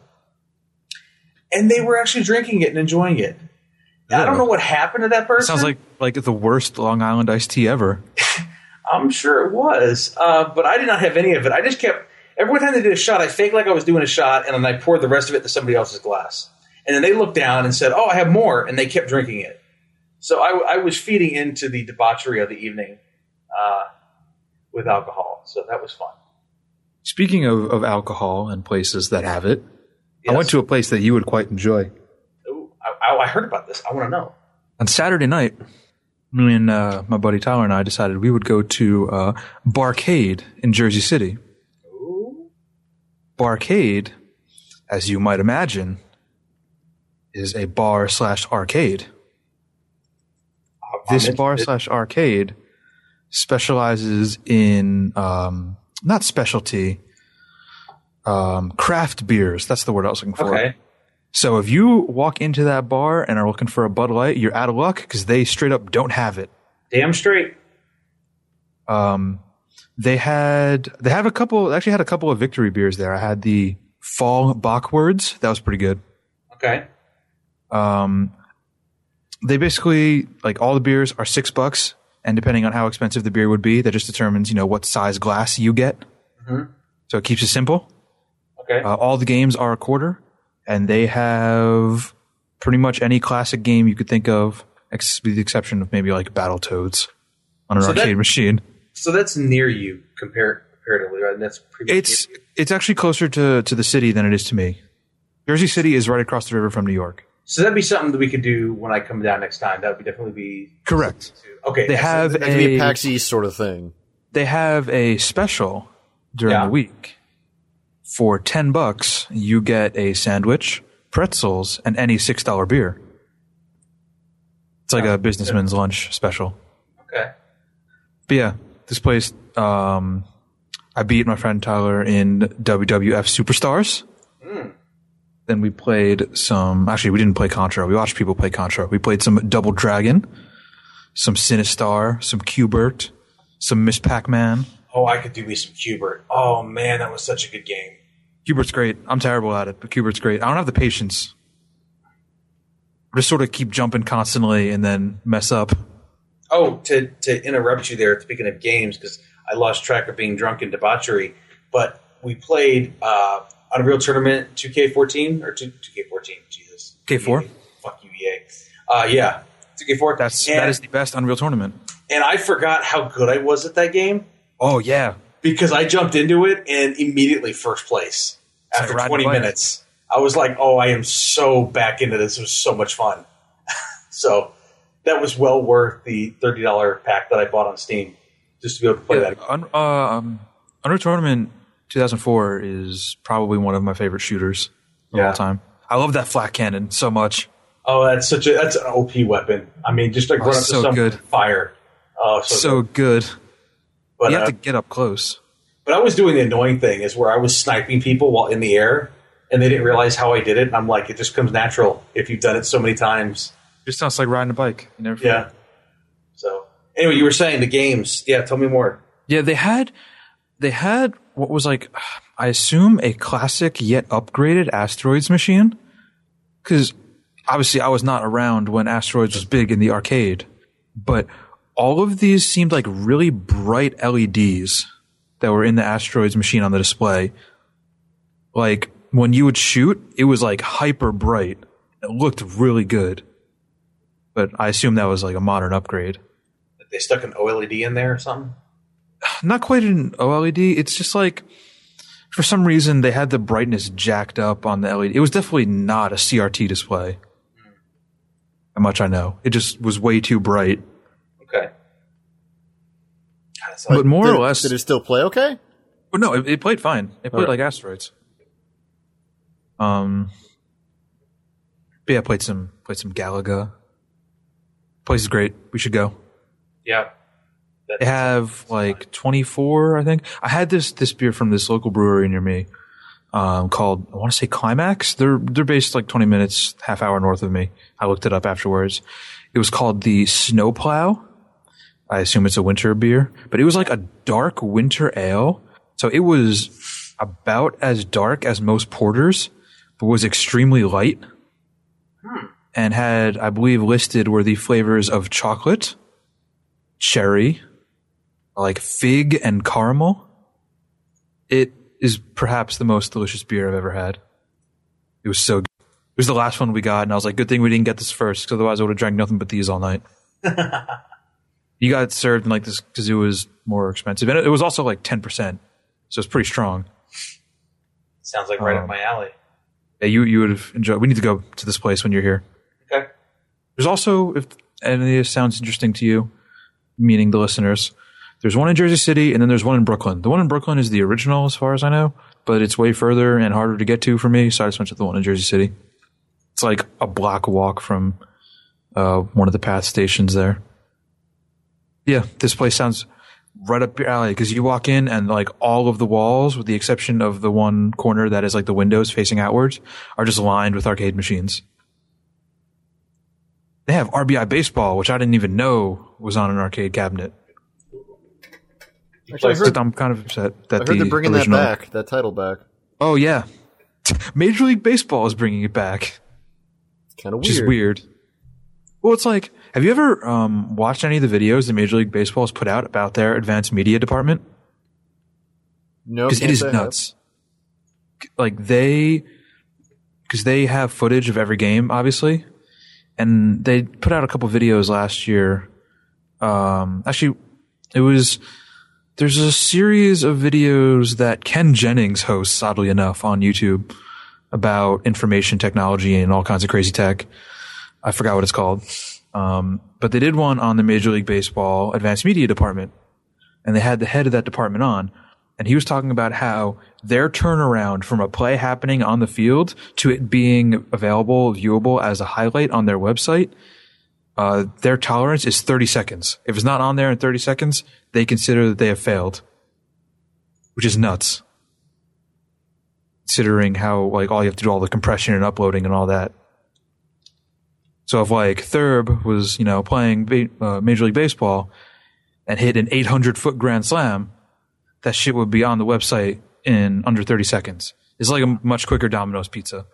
Speaker 2: and they were actually drinking it and enjoying it. Now, I don't know what happened to that person.
Speaker 3: Sounds like like the worst Long Island iced tea ever.
Speaker 2: I'm sure it was, uh, but I did not have any of it. I just kept every time they did a shot, I faked like I was doing a shot, and then I poured the rest of it into somebody else's glass. And then they looked down and said, "Oh, I have more," and they kept drinking it. So I, I was feeding into the debauchery of the evening uh, with alcohol. So that was fun.
Speaker 3: Speaking of, of alcohol and places that have it,
Speaker 2: Yes.
Speaker 3: I went to a place that you would quite enjoy.
Speaker 2: Ooh, I, I heard about this. I want to know.
Speaker 3: On Saturday night, me and uh, my buddy Tyler and I decided we would go to uh, Barcade in Jersey City.
Speaker 2: Ooh.
Speaker 3: Barcade, as you might imagine, is a bar slash arcade. This bar slash arcade specializes in um, not specialty, um, craft beers. That's the word I was looking for.
Speaker 2: Okay.
Speaker 3: So if you walk into that bar and are looking for a Bud Light, you're out of luck because they straight up don't have it.
Speaker 2: Damn straight.
Speaker 3: Um, they had they have a couple. Actually, had a couple of victory beers there. I had the Fall Backwards. That was pretty good.
Speaker 2: Okay.
Speaker 3: Um, they basically like all the beers are six bucks, and depending on how expensive the beer would be, that just determines you know what size glass you get.
Speaker 2: Mm-hmm.
Speaker 3: So it keeps it simple.
Speaker 2: Okay.
Speaker 3: Uh, all the games are a quarter, and they have pretty much any classic game you could think of, ex- with the exception of maybe like Battletoads on an
Speaker 2: So
Speaker 3: arcade
Speaker 2: that-
Speaker 3: machine.
Speaker 2: So that's near you compar- comparatively, right? And that's pretty much
Speaker 3: It's it's actually closer to, to the city than it is to me. Jersey City is right across the river from New York.
Speaker 2: So that'd be something that we could do when I come down next time. That would be definitely be
Speaker 3: Correct.
Speaker 2: okay.
Speaker 3: They have
Speaker 1: That could be a
Speaker 3: a
Speaker 1: PAX East sort of thing.
Speaker 3: they have a special during
Speaker 2: Yeah.
Speaker 3: the week. For ten bucks, you get a sandwich, pretzels, and any six dollar beer. It's like a businessman's lunch special.
Speaker 2: Okay.
Speaker 3: But yeah, this place, um, I beat my friend Tyler in W W F Superstars.
Speaker 2: Mm.
Speaker 3: Then we played some, actually we didn't play Contra. We watched people play Contra. We played some Double Dragon, some Sinistar, some Q*bert, some Miss Pac-Man.
Speaker 2: Oh, I could do me some Q*bert. Oh man, that was such a good game.
Speaker 3: Q*bert's great. I'm terrible at it, but Q*bert's great. I don't have the patience. I just sort of keep jumping constantly and then mess up.
Speaker 2: Oh, to to interrupt you there, speaking of games, because I lost track of being drunk and debauchery, but we played uh, Unreal Tournament two K fourteen or two K fourteen. Jesus,
Speaker 3: K four.
Speaker 2: Fuck you, E A. Uh, yeah, two K four.
Speaker 3: That's
Speaker 2: and,
Speaker 3: that is the best Unreal Tournament.
Speaker 2: and I forgot how good I was at that game
Speaker 3: Oh yeah,
Speaker 2: because I jumped into it and immediately first place
Speaker 3: It's
Speaker 2: after
Speaker 3: like riding
Speaker 2: twenty
Speaker 3: a bike.
Speaker 2: minutes. I was like, oh, I am so back into this. It was so much fun. So that was well worth the thirty dollars pack that I bought on Steam just to be able to play
Speaker 3: yeah,
Speaker 2: that.
Speaker 3: Un, uh, um, Unreal Tournament two thousand four is probably one of my favorite shooters of
Speaker 2: Yeah.
Speaker 3: all time. I love that flat cannon so much.
Speaker 2: Oh, that's such a that's an O P weapon. I mean, just like
Speaker 3: Oh,
Speaker 2: run up
Speaker 3: so
Speaker 2: to someone
Speaker 3: good.
Speaker 2: and fire. Oh, so,
Speaker 3: So
Speaker 2: good.
Speaker 3: good.
Speaker 2: But,
Speaker 3: You have
Speaker 2: uh,
Speaker 3: to get up close.
Speaker 2: but I was doing the annoying thing is where I was sniping people while in the air, and they didn't realize how I did it. And I'm like, it just comes natural if you've done it so many times.
Speaker 3: Just sounds like riding a bike. You never
Speaker 2: Yeah. So anyway, you were saying the games. Yeah, tell me more.
Speaker 3: Yeah, they had they had what was like, I assume, a classic yet upgraded Asteroids machine. Because obviously I was not around when Asteroids was big in the arcade, but all of these seemed like really bright L E Ds that were in the Asteroids machine on the display. Like when you would shoot, it was like hyper bright. It looked really good. But I assume that was like a modern upgrade.
Speaker 2: They stuck an O L E D in there or something.
Speaker 3: Not quite an O L E D. It's just like, for some reason, they had the brightness jacked up on the L E D. It was definitely not a C R T display. How much I know. It just was way too bright.
Speaker 2: Okay. God, that's
Speaker 3: But
Speaker 2: like-
Speaker 3: more
Speaker 1: did
Speaker 3: or
Speaker 1: it-
Speaker 3: less,
Speaker 1: Did it still play okay?
Speaker 3: but no, it, it played fine. It played
Speaker 1: Okay.
Speaker 3: like Asteroids. Um, but yeah, played some played some Galaga. Place is great. We should go.
Speaker 2: yeah. That-
Speaker 3: They have like twenty-four, I think. I had this this beer from this local brewery near me, um, called, I want to say Climax. They're they're based like twenty minutes, half hour north of me. I looked it up afterwards. It was called the Snowplow. I assume it's a winter beer, but it was like a dark winter ale. So it was about as dark as most porters, but was extremely light. And had, I believe, listed were the flavors of chocolate, cherry, like fig and caramel. It is perhaps the most delicious beer I've ever had. It was so good. It was the last one we got, and I was like, good thing we didn't get this first, because otherwise I would have drank nothing but these all night. You got it served in like this because it was more expensive. And it, it was also like ten percent, so it's pretty strong.
Speaker 2: Sounds like right
Speaker 3: Um,
Speaker 2: up my alley.
Speaker 3: Yeah, you, you would have enjoyed. We need to go to this place when you're here.
Speaker 2: Okay.
Speaker 3: There's also, if any of this sounds interesting to you, meaning the listeners, there's one in Jersey City and then there's one in Brooklyn. The one in Brooklyn is the original as far as I know. but it's way further and harder to get to for me, so I just went to the one in Jersey City. It's like a block walk from uh, one of the path stations there. Yeah, this place sounds right up your alley because you walk in and like all of the walls, with the exception of the one corner that is like the windows facing outwards, are just lined with arcade machines. They have R B I Baseball, which I didn't even know was on an arcade cabinet.
Speaker 1: Actually, I heard,
Speaker 3: I'm kind of upset that
Speaker 1: I heard
Speaker 3: the
Speaker 1: they're bringing
Speaker 3: original,
Speaker 1: that back, that title back.
Speaker 3: Oh yeah, Major League Baseball is bringing it back.
Speaker 1: Kind of weird.
Speaker 3: Which is weird. Well, it's like, have you ever um, watched any of the videos that Major League Baseball has put out about their advanced media department?
Speaker 1: No,
Speaker 3: because it is nuts. Like they, because they have footage of every game, obviously, and they put out a couple videos last year. Um, actually, it was there's a series of videos that Ken Jennings hosts, oddly enough, on YouTube about information technology and all kinds of crazy tech. I forgot what it's called. Um, but they did one on the Major League Baseball advanced media department, and they had the head of that department on, and he was talking about how their turnaround from a play happening on the field to it being available, viewable as a highlight on their website, uh, their tolerance is thirty seconds. If it's not on there in thirty seconds, they consider that they have failed, which is nuts, considering how like all you have to do, all the compression and uploading and all that. So if like Thurb was, you know, playing ba- uh, Major League Baseball and hit an eight hundred foot grand slam, that shit would be on the website in under thirty seconds. It's like a much quicker Domino's pizza.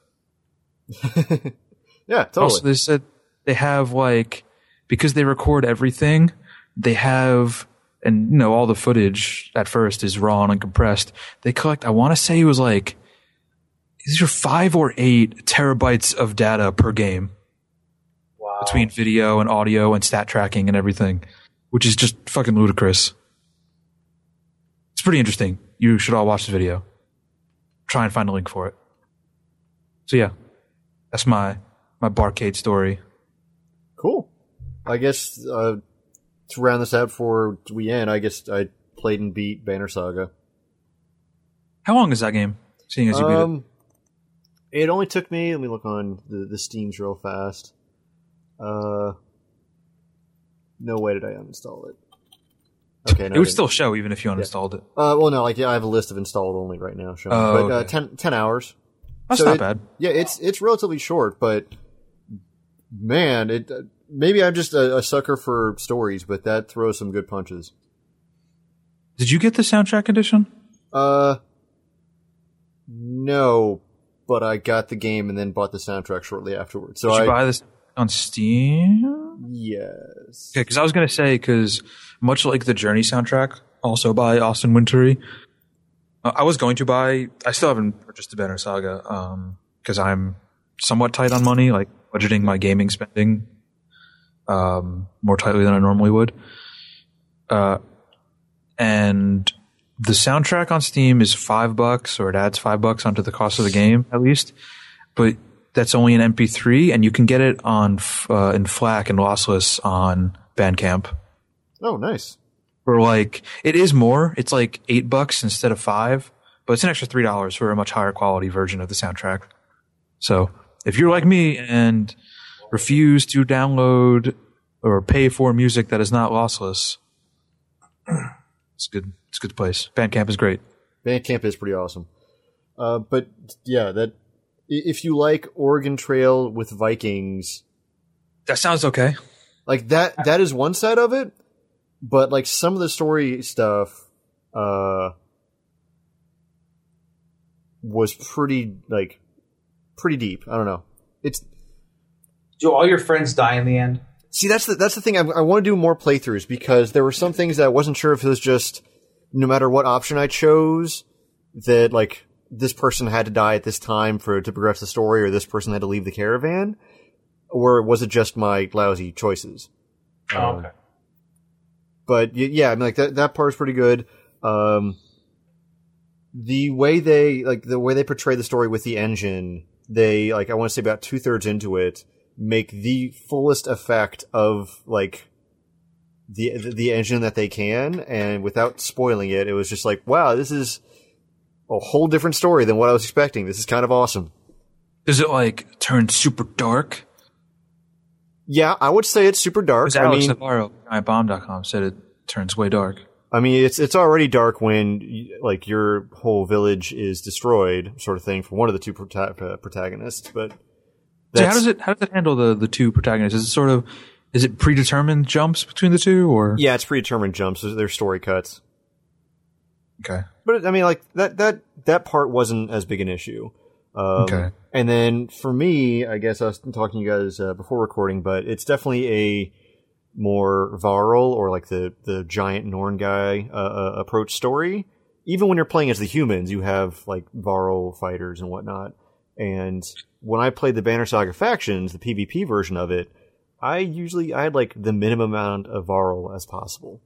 Speaker 1: Yeah, totally.
Speaker 3: Also, they said they have like, because they record everything, they have, and you know, all the footage at first is raw and uncompressed. They collect, I want to say it was like, these are five or eight terabytes of data per game.
Speaker 2: Wow.
Speaker 3: Between video and audio and stat tracking and everything, which is just fucking ludicrous. It's pretty interesting. You should all watch the video. Try and find a link for it. So yeah, that's my my barcade story.
Speaker 1: Cool. I guess uh, to round this out before we end, I guess I played and beat Banner Saga.
Speaker 3: How long is that game? Seeing as you beat
Speaker 1: um, it. It only took me, let me look on the, the Steams real fast. Uh, no way did I uninstall it. Okay, no,
Speaker 3: it would still show even if you uninstalled
Speaker 1: yeah.
Speaker 3: it.
Speaker 1: Uh, well, no, like yeah, I have a list of installed only right now showing,
Speaker 3: oh,
Speaker 1: but
Speaker 3: okay.
Speaker 1: uh, ten, ten hours.
Speaker 3: That's
Speaker 1: so
Speaker 3: not
Speaker 1: it,
Speaker 3: bad.
Speaker 1: Yeah, it's it's relatively short, but man, it uh, maybe I'm just a, a sucker for stories, but that throws some good punches.
Speaker 3: Did you get the soundtrack edition?
Speaker 1: Uh, no, but I got the game and then bought the soundtrack shortly afterwards. So
Speaker 3: Did you
Speaker 1: I,
Speaker 3: buy this on Steam?
Speaker 1: Yes.
Speaker 3: Okay, because I was going to say, because much like the Journey soundtrack, also by Austin Wintory, uh, I was going to buy, I still haven't purchased the Banner Saga, um, because I'm somewhat tight on money, like budgeting my gaming spending um, more tightly than I normally would. Uh, and the soundtrack on Steam is five bucks, or it adds five bucks onto the cost of the game, at least. But that's only an M P three, and you can get it on uh, in FLAC and lossless on Bandcamp.
Speaker 1: Oh, nice.
Speaker 3: For like, it is more. It's like eight bucks instead of five, but it's an extra three dollars for a much higher quality version of the soundtrack. So if you're like me and refuse to download or pay for music that is not lossless, it's good. It's a good place. Bandcamp is great.
Speaker 1: Bandcamp is pretty awesome. Uh, but yeah, that if you like Oregon Trail with Vikings,
Speaker 3: that sounds okay.
Speaker 1: Like that, that is one side of it. But like some of the story stuff, uh, was pretty like pretty deep. I don't know. It's
Speaker 2: do all your friends die in the end?
Speaker 1: See, that's the that's the thing. I, I want to do more playthroughs because there were some things that I wasn't sure if it was just no matter what option I chose that like this person had to die at this time for to progress the story, or this person had to leave the caravan, or was it just my lousy choices?
Speaker 2: Oh,
Speaker 1: um,
Speaker 2: okay.
Speaker 1: But yeah, I mean, like that that part's pretty good. Um, the way they like the way they portray the story with the engine, they like I want to say about two thirds into it make the fullest effect of like the the engine that they can, and without spoiling it, it was just like, wow, this is a whole different story than what I was expecting. This is kind of awesome.
Speaker 3: Does it like turn super dark?
Speaker 1: Yeah, I would say it's super dark.
Speaker 3: Because Alex
Speaker 1: I mean,
Speaker 3: Navarro, giant bomb dot com, said it turns way dark.
Speaker 1: I mean, it's it's already dark when like your whole village is destroyed, sort of thing, for one of the two prota- uh, protagonists. But
Speaker 3: so how does it how does it handle the, the two protagonists? Is it sort of is it predetermined jumps between the two, or
Speaker 1: yeah, it's predetermined jumps. They're story cuts.
Speaker 3: Okay,
Speaker 1: but I mean, like that that that part wasn't as big an issue. Um,
Speaker 3: okay.
Speaker 1: And then for me, I guess I was talking to you guys uh, before recording, but it's definitely a more Varl or like the, the giant Norn guy uh, uh, approach story. Even when you're playing as the humans, you have like Varl fighters and whatnot. And when I played the Banner Saga Factions, the PvP version of it, I usually I had like the minimum amount of Varl as possible.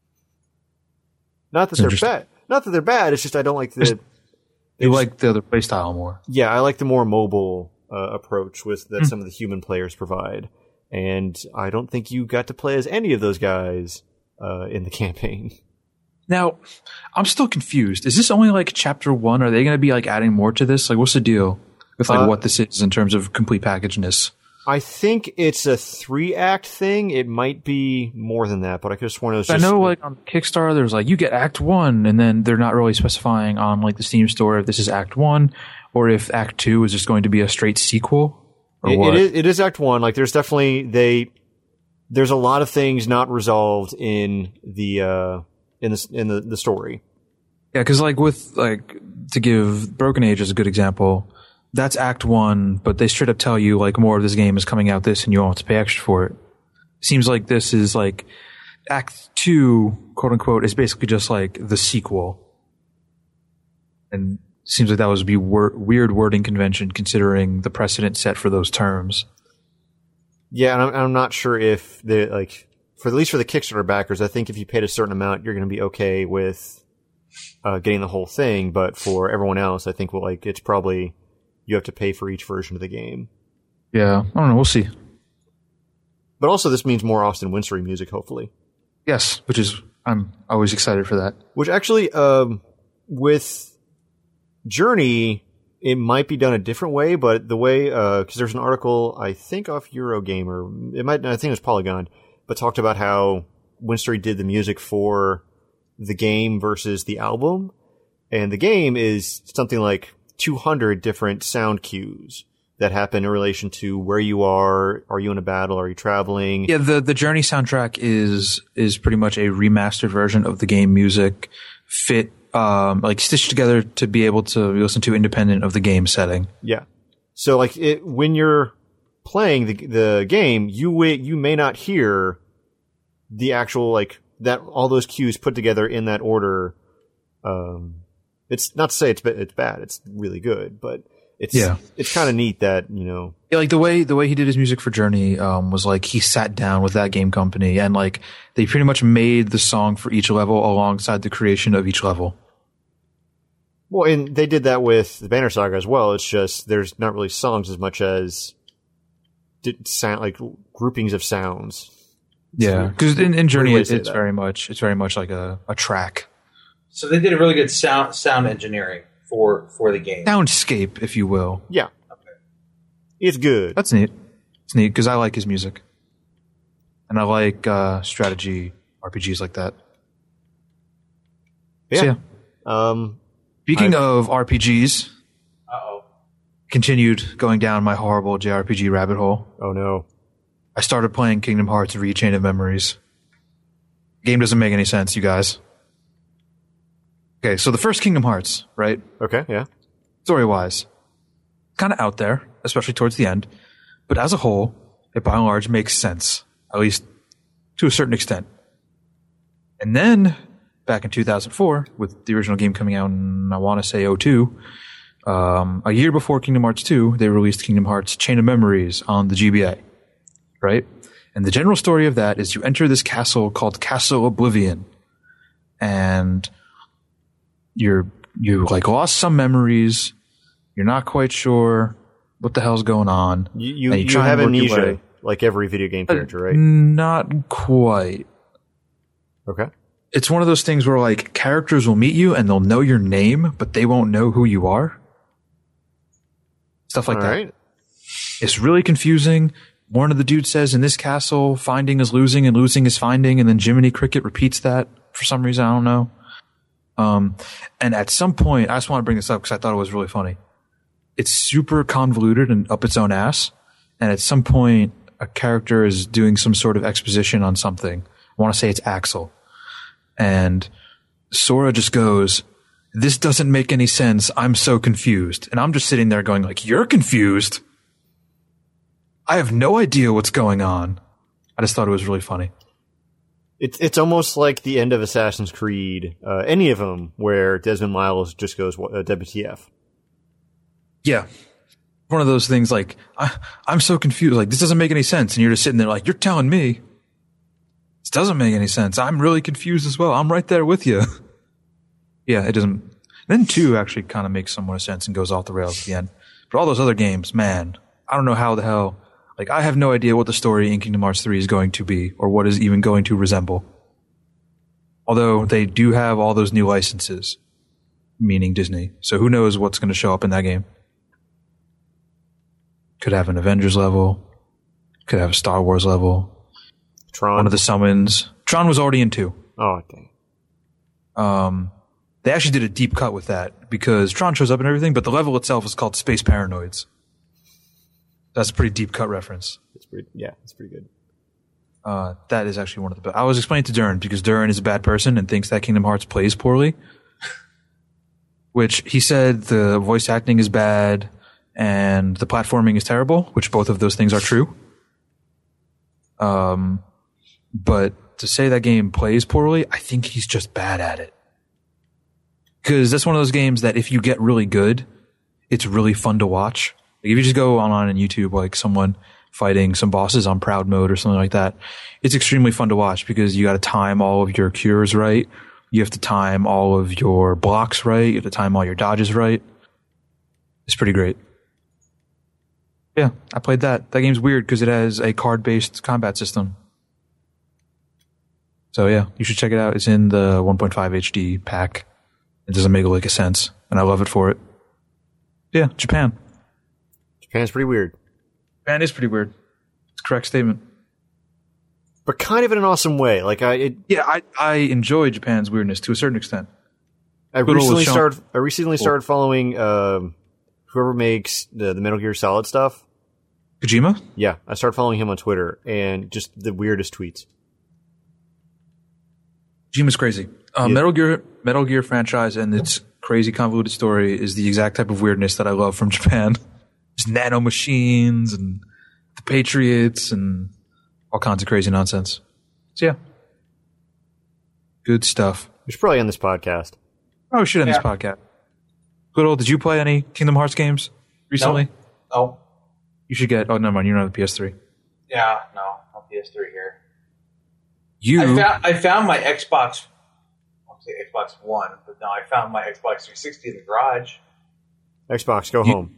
Speaker 1: Not that they're bad. Not that they're bad. It's just I don't like the.
Speaker 3: You like the other playstyle more.
Speaker 1: Yeah, I like the more mobile uh, approach with that mm. some of the human players provide. And I don't think you got to play as any of those guys uh, in the campaign.
Speaker 3: Now, I'm still confused. Is this only like chapter one? Are they going to be like adding more to this? Like, what's the deal with like uh, what this is in terms of complete packageness?
Speaker 1: I think it's a three act thing. It might be more than that, but I could have sworn it was just.
Speaker 3: I know, like on Kickstarter, there's like you get Act One, and then they're not really specifying on like the Steam store if this is Act One or if Act Two is just going to be a straight sequel. Or
Speaker 1: it,
Speaker 3: what?
Speaker 1: It is. It is Act One. Like, there's definitely they. There's a lot of things not resolved in the uh, in the in the, the story.
Speaker 3: Yeah, because like with like to give Broken Age as a good example. That's Act One, but they straight up tell you like more of this game is coming out this, and you don't have to pay extra for it. Seems like this is like Act Two, quote unquote, is basically just like the sequel, and seems like that was be wor- weird wording convention considering the precedent set for those terms.
Speaker 1: Yeah, and I'm, I'm not sure if the like for at least for the Kickstarter backers, I think if you paid a certain amount, you're going to be okay with uh, getting the whole thing. But for everyone else, I think well, like it's probably. You have to pay for each version of the game.
Speaker 3: Yeah, I don't know. We'll see.
Speaker 1: But also, this means more Austin Wintory music, hopefully.
Speaker 3: Yes, which is I'm always excited for that. Which
Speaker 1: actually, um, with Journey, it might be done a different way. But the way, because uh, there's an article I think off Eurogamer, it might I think it was Polygon, but talked about how Wintory did the music for the game versus the album, and the game is something like two hundred different sound cues that happen in relation to where you are. Are you in a battle? Are you traveling?
Speaker 3: Yeah, the, the Journey soundtrack is is pretty much a remastered version of the game music, fit um, like stitched together to be able to listen to independent of the game setting.
Speaker 1: Yeah. So like it, when you're playing the the game, you w- you may not hear the actual like that all those cues put together in that order. Um, It's not to say it's it's bad. It's really good, but it's
Speaker 3: yeah.
Speaker 1: it's kind of neat that you know.
Speaker 3: Yeah, like the way the way he did his music for Journey um, was like he sat down with that game company and like they pretty much made the song for each level alongside the creation of each level.
Speaker 1: Well, and they did that with the Banner Saga as well. It's just there's not really songs as much as sound like groupings of sounds.
Speaker 3: Yeah, because in, in Journey it, it's that. very much it's very much like a, a track.
Speaker 2: So they did a really good sound sound engineering for, for the game.
Speaker 3: Soundscape, if you will.
Speaker 1: Yeah. Okay. It's good.
Speaker 3: That's neat. It's neat because I like his music. And I like uh, strategy R P Gs like that.
Speaker 1: Yeah.
Speaker 3: So, yeah.
Speaker 1: Um,
Speaker 3: Speaking
Speaker 1: I,
Speaker 3: of R P Gs,
Speaker 2: uh-oh.
Speaker 3: Continued going down my horrible J R P G rabbit hole.
Speaker 1: Oh, no.
Speaker 3: I started playing Kingdom Hearts three Chain of Memories. The game doesn't make any sense, you guys. Okay, so the first Kingdom Hearts, right?
Speaker 1: Okay, yeah.
Speaker 3: Story-wise, kind of out there, especially towards the end. But as a whole, it by and large makes sense, at least to a certain extent. And then, back in two thousand four, with the original game coming out in, I want to say, oh two, um, a year before Kingdom Hearts two, they released Kingdom Hearts Chain of Memories on the G B A, right? And the general story of that is you enter this castle called Castle Oblivion, and you're you like lost some memories. You're not quite sure what the hell's going on.
Speaker 1: You you, you, you have amnesia, like every video game character, right?
Speaker 3: Not quite.
Speaker 1: Okay.
Speaker 3: it's one of those things where like characters will meet you and they'll know your name, but they won't know who you are. Stuff like
Speaker 1: All
Speaker 3: that.
Speaker 1: right.
Speaker 3: It's really confusing. One of the dudes says, in this castle, finding is losing and losing is finding. And then Jiminy Cricket repeats that for some reason. I don't know. Um, and at some point, I just want to bring this up because I thought it was really funny. It's super convoluted and up its own ass. And at some point, a character is doing some sort of exposition on something. I want to say it's Axel. And Sora just goes, this doesn't make any sense. I'm so confused. And I'm just sitting there going like, you're confused? I have no idea what's going on. I just thought it was really funny.
Speaker 1: It's it's almost like the end of Assassin's Creed, uh, any of them, where Desmond Miles just goes uh, W T F.
Speaker 3: Yeah. One of those things like, I, I'm so confused. Like, this doesn't make any sense. And you're just sitting there like, you're telling me this doesn't make any sense. I'm really confused as well. I'm right there with you. Yeah, it doesn't. Then two actually kind of makes somewhat of sense and goes off the rails at the end. But all those other games, man, I don't know how the hell. Like, I have no idea what the story in Kingdom Hearts three is going to be or what is even going to resemble. Although they do have all those new licenses, meaning Disney. So who knows what's going to show up in that game. Could have an Avengers level. Could have a Star Wars level.
Speaker 1: Tron.
Speaker 3: One of the summons. Tron was already in two.
Speaker 1: Oh, dang.
Speaker 3: Um, they actually did a deep cut with that because Tron shows up and everything, but the level itself is called Space Paranoids. That's a pretty deep cut reference.
Speaker 1: It's pretty, yeah, it's pretty good.
Speaker 3: Uh, that is actually one of the best. I was explaining to Durin because Durin is a bad person and thinks that Kingdom Hearts plays poorly. Which he said the voice acting is bad and the platforming is terrible, which both of those things are true. Um, but to say that game plays poorly, I think he's just bad at it. Because that's one of those games that if you get really good, it's really fun to watch. Like if you just go online on YouTube, like someone fighting some bosses on Proud Mode or something like that, it's extremely fun to watch because you got to time all of your cures right. You have to time all of your blocks right. You have to time all your dodges right. It's pretty great. Yeah, I played that. That game's weird because it has a card-based combat system. So yeah, you should check it out. It's in the one point five H D pack. It doesn't make a lick of sense, and I love it for it. Yeah, Japan.
Speaker 1: Japan's pretty weird.
Speaker 3: Japan is pretty weird. It's a correct statement.
Speaker 1: But kind of in an awesome way. Like I, it,
Speaker 3: yeah, I, I enjoy Japan's weirdness to a certain extent.
Speaker 1: I
Speaker 3: Good
Speaker 1: recently
Speaker 3: old Sean-
Speaker 1: started. I recently started following um, whoever makes the, the Metal Gear Solid stuff.
Speaker 3: Kojima?
Speaker 1: Yeah, I started following him on Twitter, and just the weirdest tweets.
Speaker 3: Kojima's crazy. Uh,
Speaker 1: Yeah.
Speaker 3: Metal Gear, Metal Gear franchise and its crazy convoluted story is the exact type of weirdness that I love from Japan. Just nano machines and the Patriots and all kinds of crazy nonsense. So yeah, good stuff.
Speaker 1: We should probably end this podcast.
Speaker 3: Oh, we should end
Speaker 2: Yeah.
Speaker 3: this podcast. Good old. Did you play any Kingdom Hearts games recently?
Speaker 2: Oh,
Speaker 3: You should get. Oh, never mind. You don't have the P S three.
Speaker 2: yeah, no, no P S three here.
Speaker 3: You.
Speaker 2: I found I found my Xbox. I won't say Xbox One, but no, I found my Xbox three sixty in the garage.
Speaker 1: Xbox, go
Speaker 3: You-
Speaker 1: home.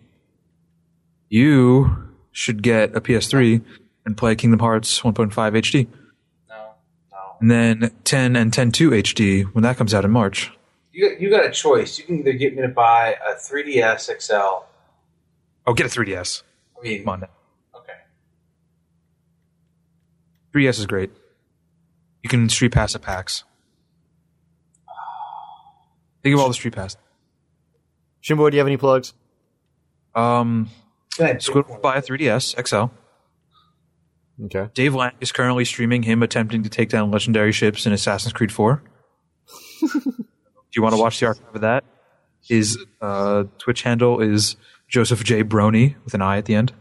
Speaker 3: You should get a P S three and play Kingdom Hearts one point five H D.
Speaker 2: No, no.
Speaker 3: And then ten and ten two H D when that comes out in March.
Speaker 2: You got, you got a choice. You can either get me to buy a three D S X L.
Speaker 3: Oh, get a three D S.
Speaker 2: I mean,
Speaker 3: Come on now.
Speaker 2: okay.
Speaker 3: three D S is great. You can Street Pass at PAX. Think of all the Street Pass.
Speaker 1: Shimbo, do you have any plugs?
Speaker 3: Um,
Speaker 2: Can I pick
Speaker 3: Squid
Speaker 2: one?
Speaker 3: buy a three D S X L.
Speaker 1: Okay.
Speaker 3: Dave Lang is currently streaming him attempting to take down legendary ships in Assassin's Creed four. Do you want to watch the archive of that? His uh, Twitch handle is Joseph J. Brony with an I at the end.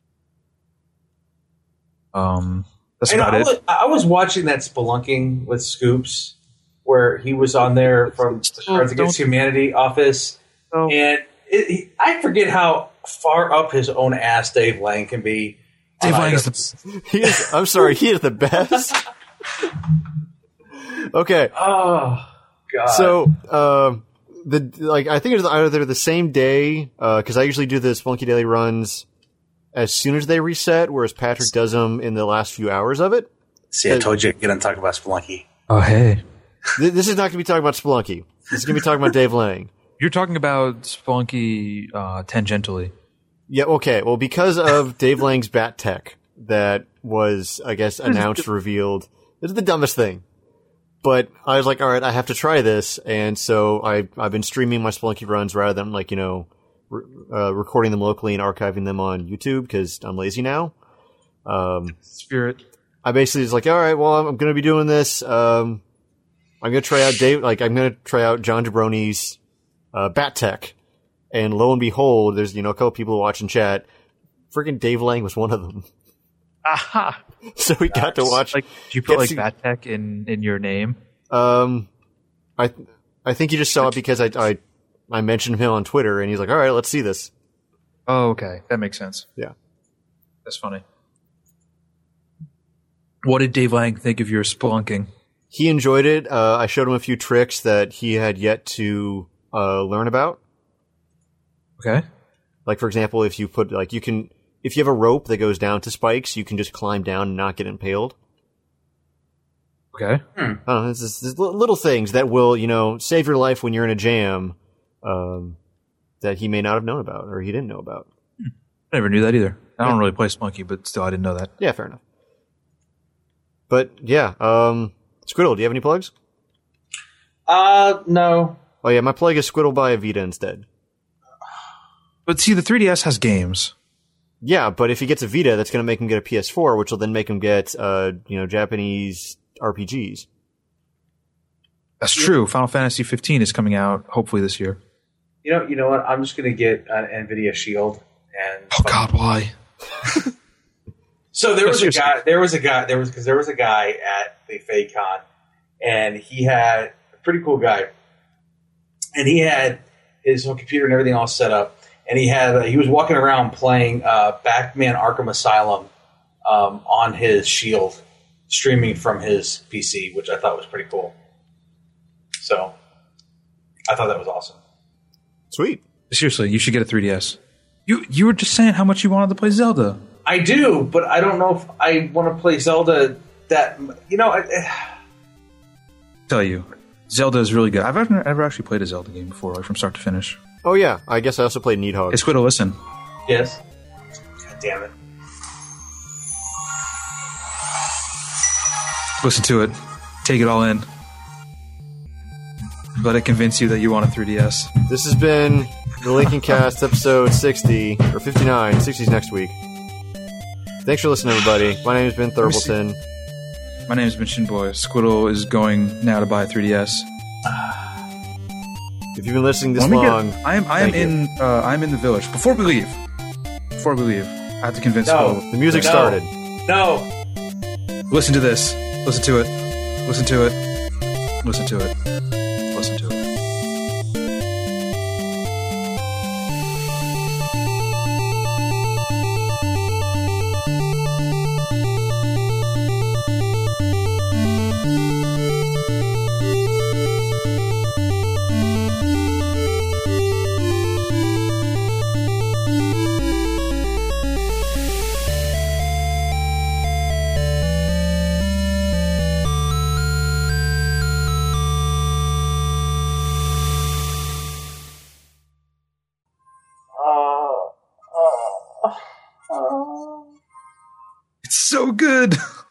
Speaker 3: Um, that's
Speaker 2: I, know,
Speaker 3: about
Speaker 2: I,
Speaker 3: it.
Speaker 2: was, I was watching that Spelunking with Scoops, where he was on there from the Cards Against
Speaker 3: Don't-
Speaker 2: Humanity office,
Speaker 3: Oh.
Speaker 2: and it, he, I forget how far up his own ass Dave Lang can be.
Speaker 3: Dave
Speaker 2: on
Speaker 3: Lang is
Speaker 2: items.
Speaker 3: the
Speaker 1: He is, I'm sorry, he is the best. Okay.
Speaker 2: Oh God!
Speaker 1: So, um, the like I think it's either the same day because I usually do the Spelunky Daily runs as soon as they reset, whereas Patrick does them in the last few hours of it.
Speaker 2: see, I told you again. I'm talking about Spelunky.
Speaker 3: Oh, hey.
Speaker 1: Th- This is not going to be talking about Splunky. This is going to be talking about Dave Lang.
Speaker 3: You're talking about Splunky uh, tangentially.
Speaker 1: Yeah, okay. Well, because of Dave Lang's Bat Tech that was, I guess, announced, revealed. This is the dumbest thing. But I was like, all right, I have to try this. And so I, I've been streaming my Splunky runs rather than, like, you know, re- uh, recording them locally and archiving them on YouTube because I'm lazy now. Um,
Speaker 3: Spirit.
Speaker 1: I basically was like, all right, well, I'm, I'm going to be doing this. Um, I'm going to try out Dave, like, I'm going to try out John Jabroni's uh, Bat Tech. And lo and behold, there's, you know, a couple people watching chat. Freaking Dave Lang was one of them.
Speaker 3: Aha!
Speaker 1: So we got to watch.
Speaker 3: Like, do you put like
Speaker 1: to,
Speaker 3: Bat Tech in, in your name?
Speaker 1: Um, I I think you just saw it because I, I I mentioned him on Twitter, and he's like, "All right, let's see this."
Speaker 3: Oh, okay, that makes sense.
Speaker 1: Yeah,
Speaker 3: that's funny. What did Dave Lang think of your spelunking?
Speaker 1: He enjoyed it. Uh, I showed him a few tricks that he had yet to uh, learn about.
Speaker 3: Okay.
Speaker 1: Like, for example, if you put like you can. If you have a rope that goes down to spikes, you can just climb down and not get impaled.
Speaker 3: Okay.
Speaker 2: Hmm.
Speaker 1: Oh, this is, this is little things that will, you know, save your life when you're in a jam um, that he may not have known about or he didn't know about.
Speaker 3: Hmm. I never knew that either. I
Speaker 1: Yeah.
Speaker 3: don't really play Splunky, but still, I didn't know that.
Speaker 1: Yeah, fair enough. But, yeah, um, Squiddle, do you have any plugs?
Speaker 2: Uh, no.
Speaker 1: Oh, yeah, my plug is Squiddle buy a Vita instead.
Speaker 3: But see, the three D S has games.
Speaker 1: Yeah, but if he gets a Vita, that's going to make him get a P S four, which will then make him get, uh, you know, Japanese R P Gs.
Speaker 3: That's true. Final Fantasy fifteen is coming out hopefully this year.
Speaker 2: You know, you know what? I'm just going to get an NVIDIA Shield. And
Speaker 3: Oh God, why?
Speaker 2: So there was a
Speaker 3: Seriously.
Speaker 2: guy. There was a guy. There was because there was a guy at the FadeCon, and he had a pretty cool guy, and he had his own computer and everything all set up. And he had uh, he was walking around playing uh, Batman Arkham Asylum um, on his Shield, streaming from his P C, which I thought was pretty cool. So I thought that was awesome.
Speaker 1: Sweet.
Speaker 3: Seriously, you should get a three D S. You you were just saying how much you wanted to play Zelda.
Speaker 2: I do, but I don't know if I want to play Zelda. That you know, I,
Speaker 3: Tell you, Zelda is really good. I've never, ever actually played a Zelda game before, like from start to finish.
Speaker 1: Oh, yeah, I guess I also played Needhog.
Speaker 3: Hey, Squiddle, listen.
Speaker 2: yes. God damn it!
Speaker 3: Listen to it. Take it all in. Let it convince you that you want a three D S.
Speaker 1: This has been the Lincoln Cast episode sixty, or fifty-nine. sixty's next week. Thanks for listening, everybody. My name is Ben Thurbleton.
Speaker 3: My name is Ben Shinboy. Squiddle is going now to buy a three D S.
Speaker 1: If you've been listening this
Speaker 3: Let me
Speaker 1: long,
Speaker 3: get, I am I am
Speaker 1: thank you.
Speaker 3: in uh, I'm in the village. Before we leave, before we leave, I have to convince
Speaker 2: No.
Speaker 3: Squiddle.
Speaker 1: the music
Speaker 2: No.
Speaker 1: started.
Speaker 2: No.
Speaker 3: Listen to this. Listen to it. Listen to it. Listen to it. Listen to it.
Speaker 2: Uh, uh, uh.
Speaker 3: It's so good.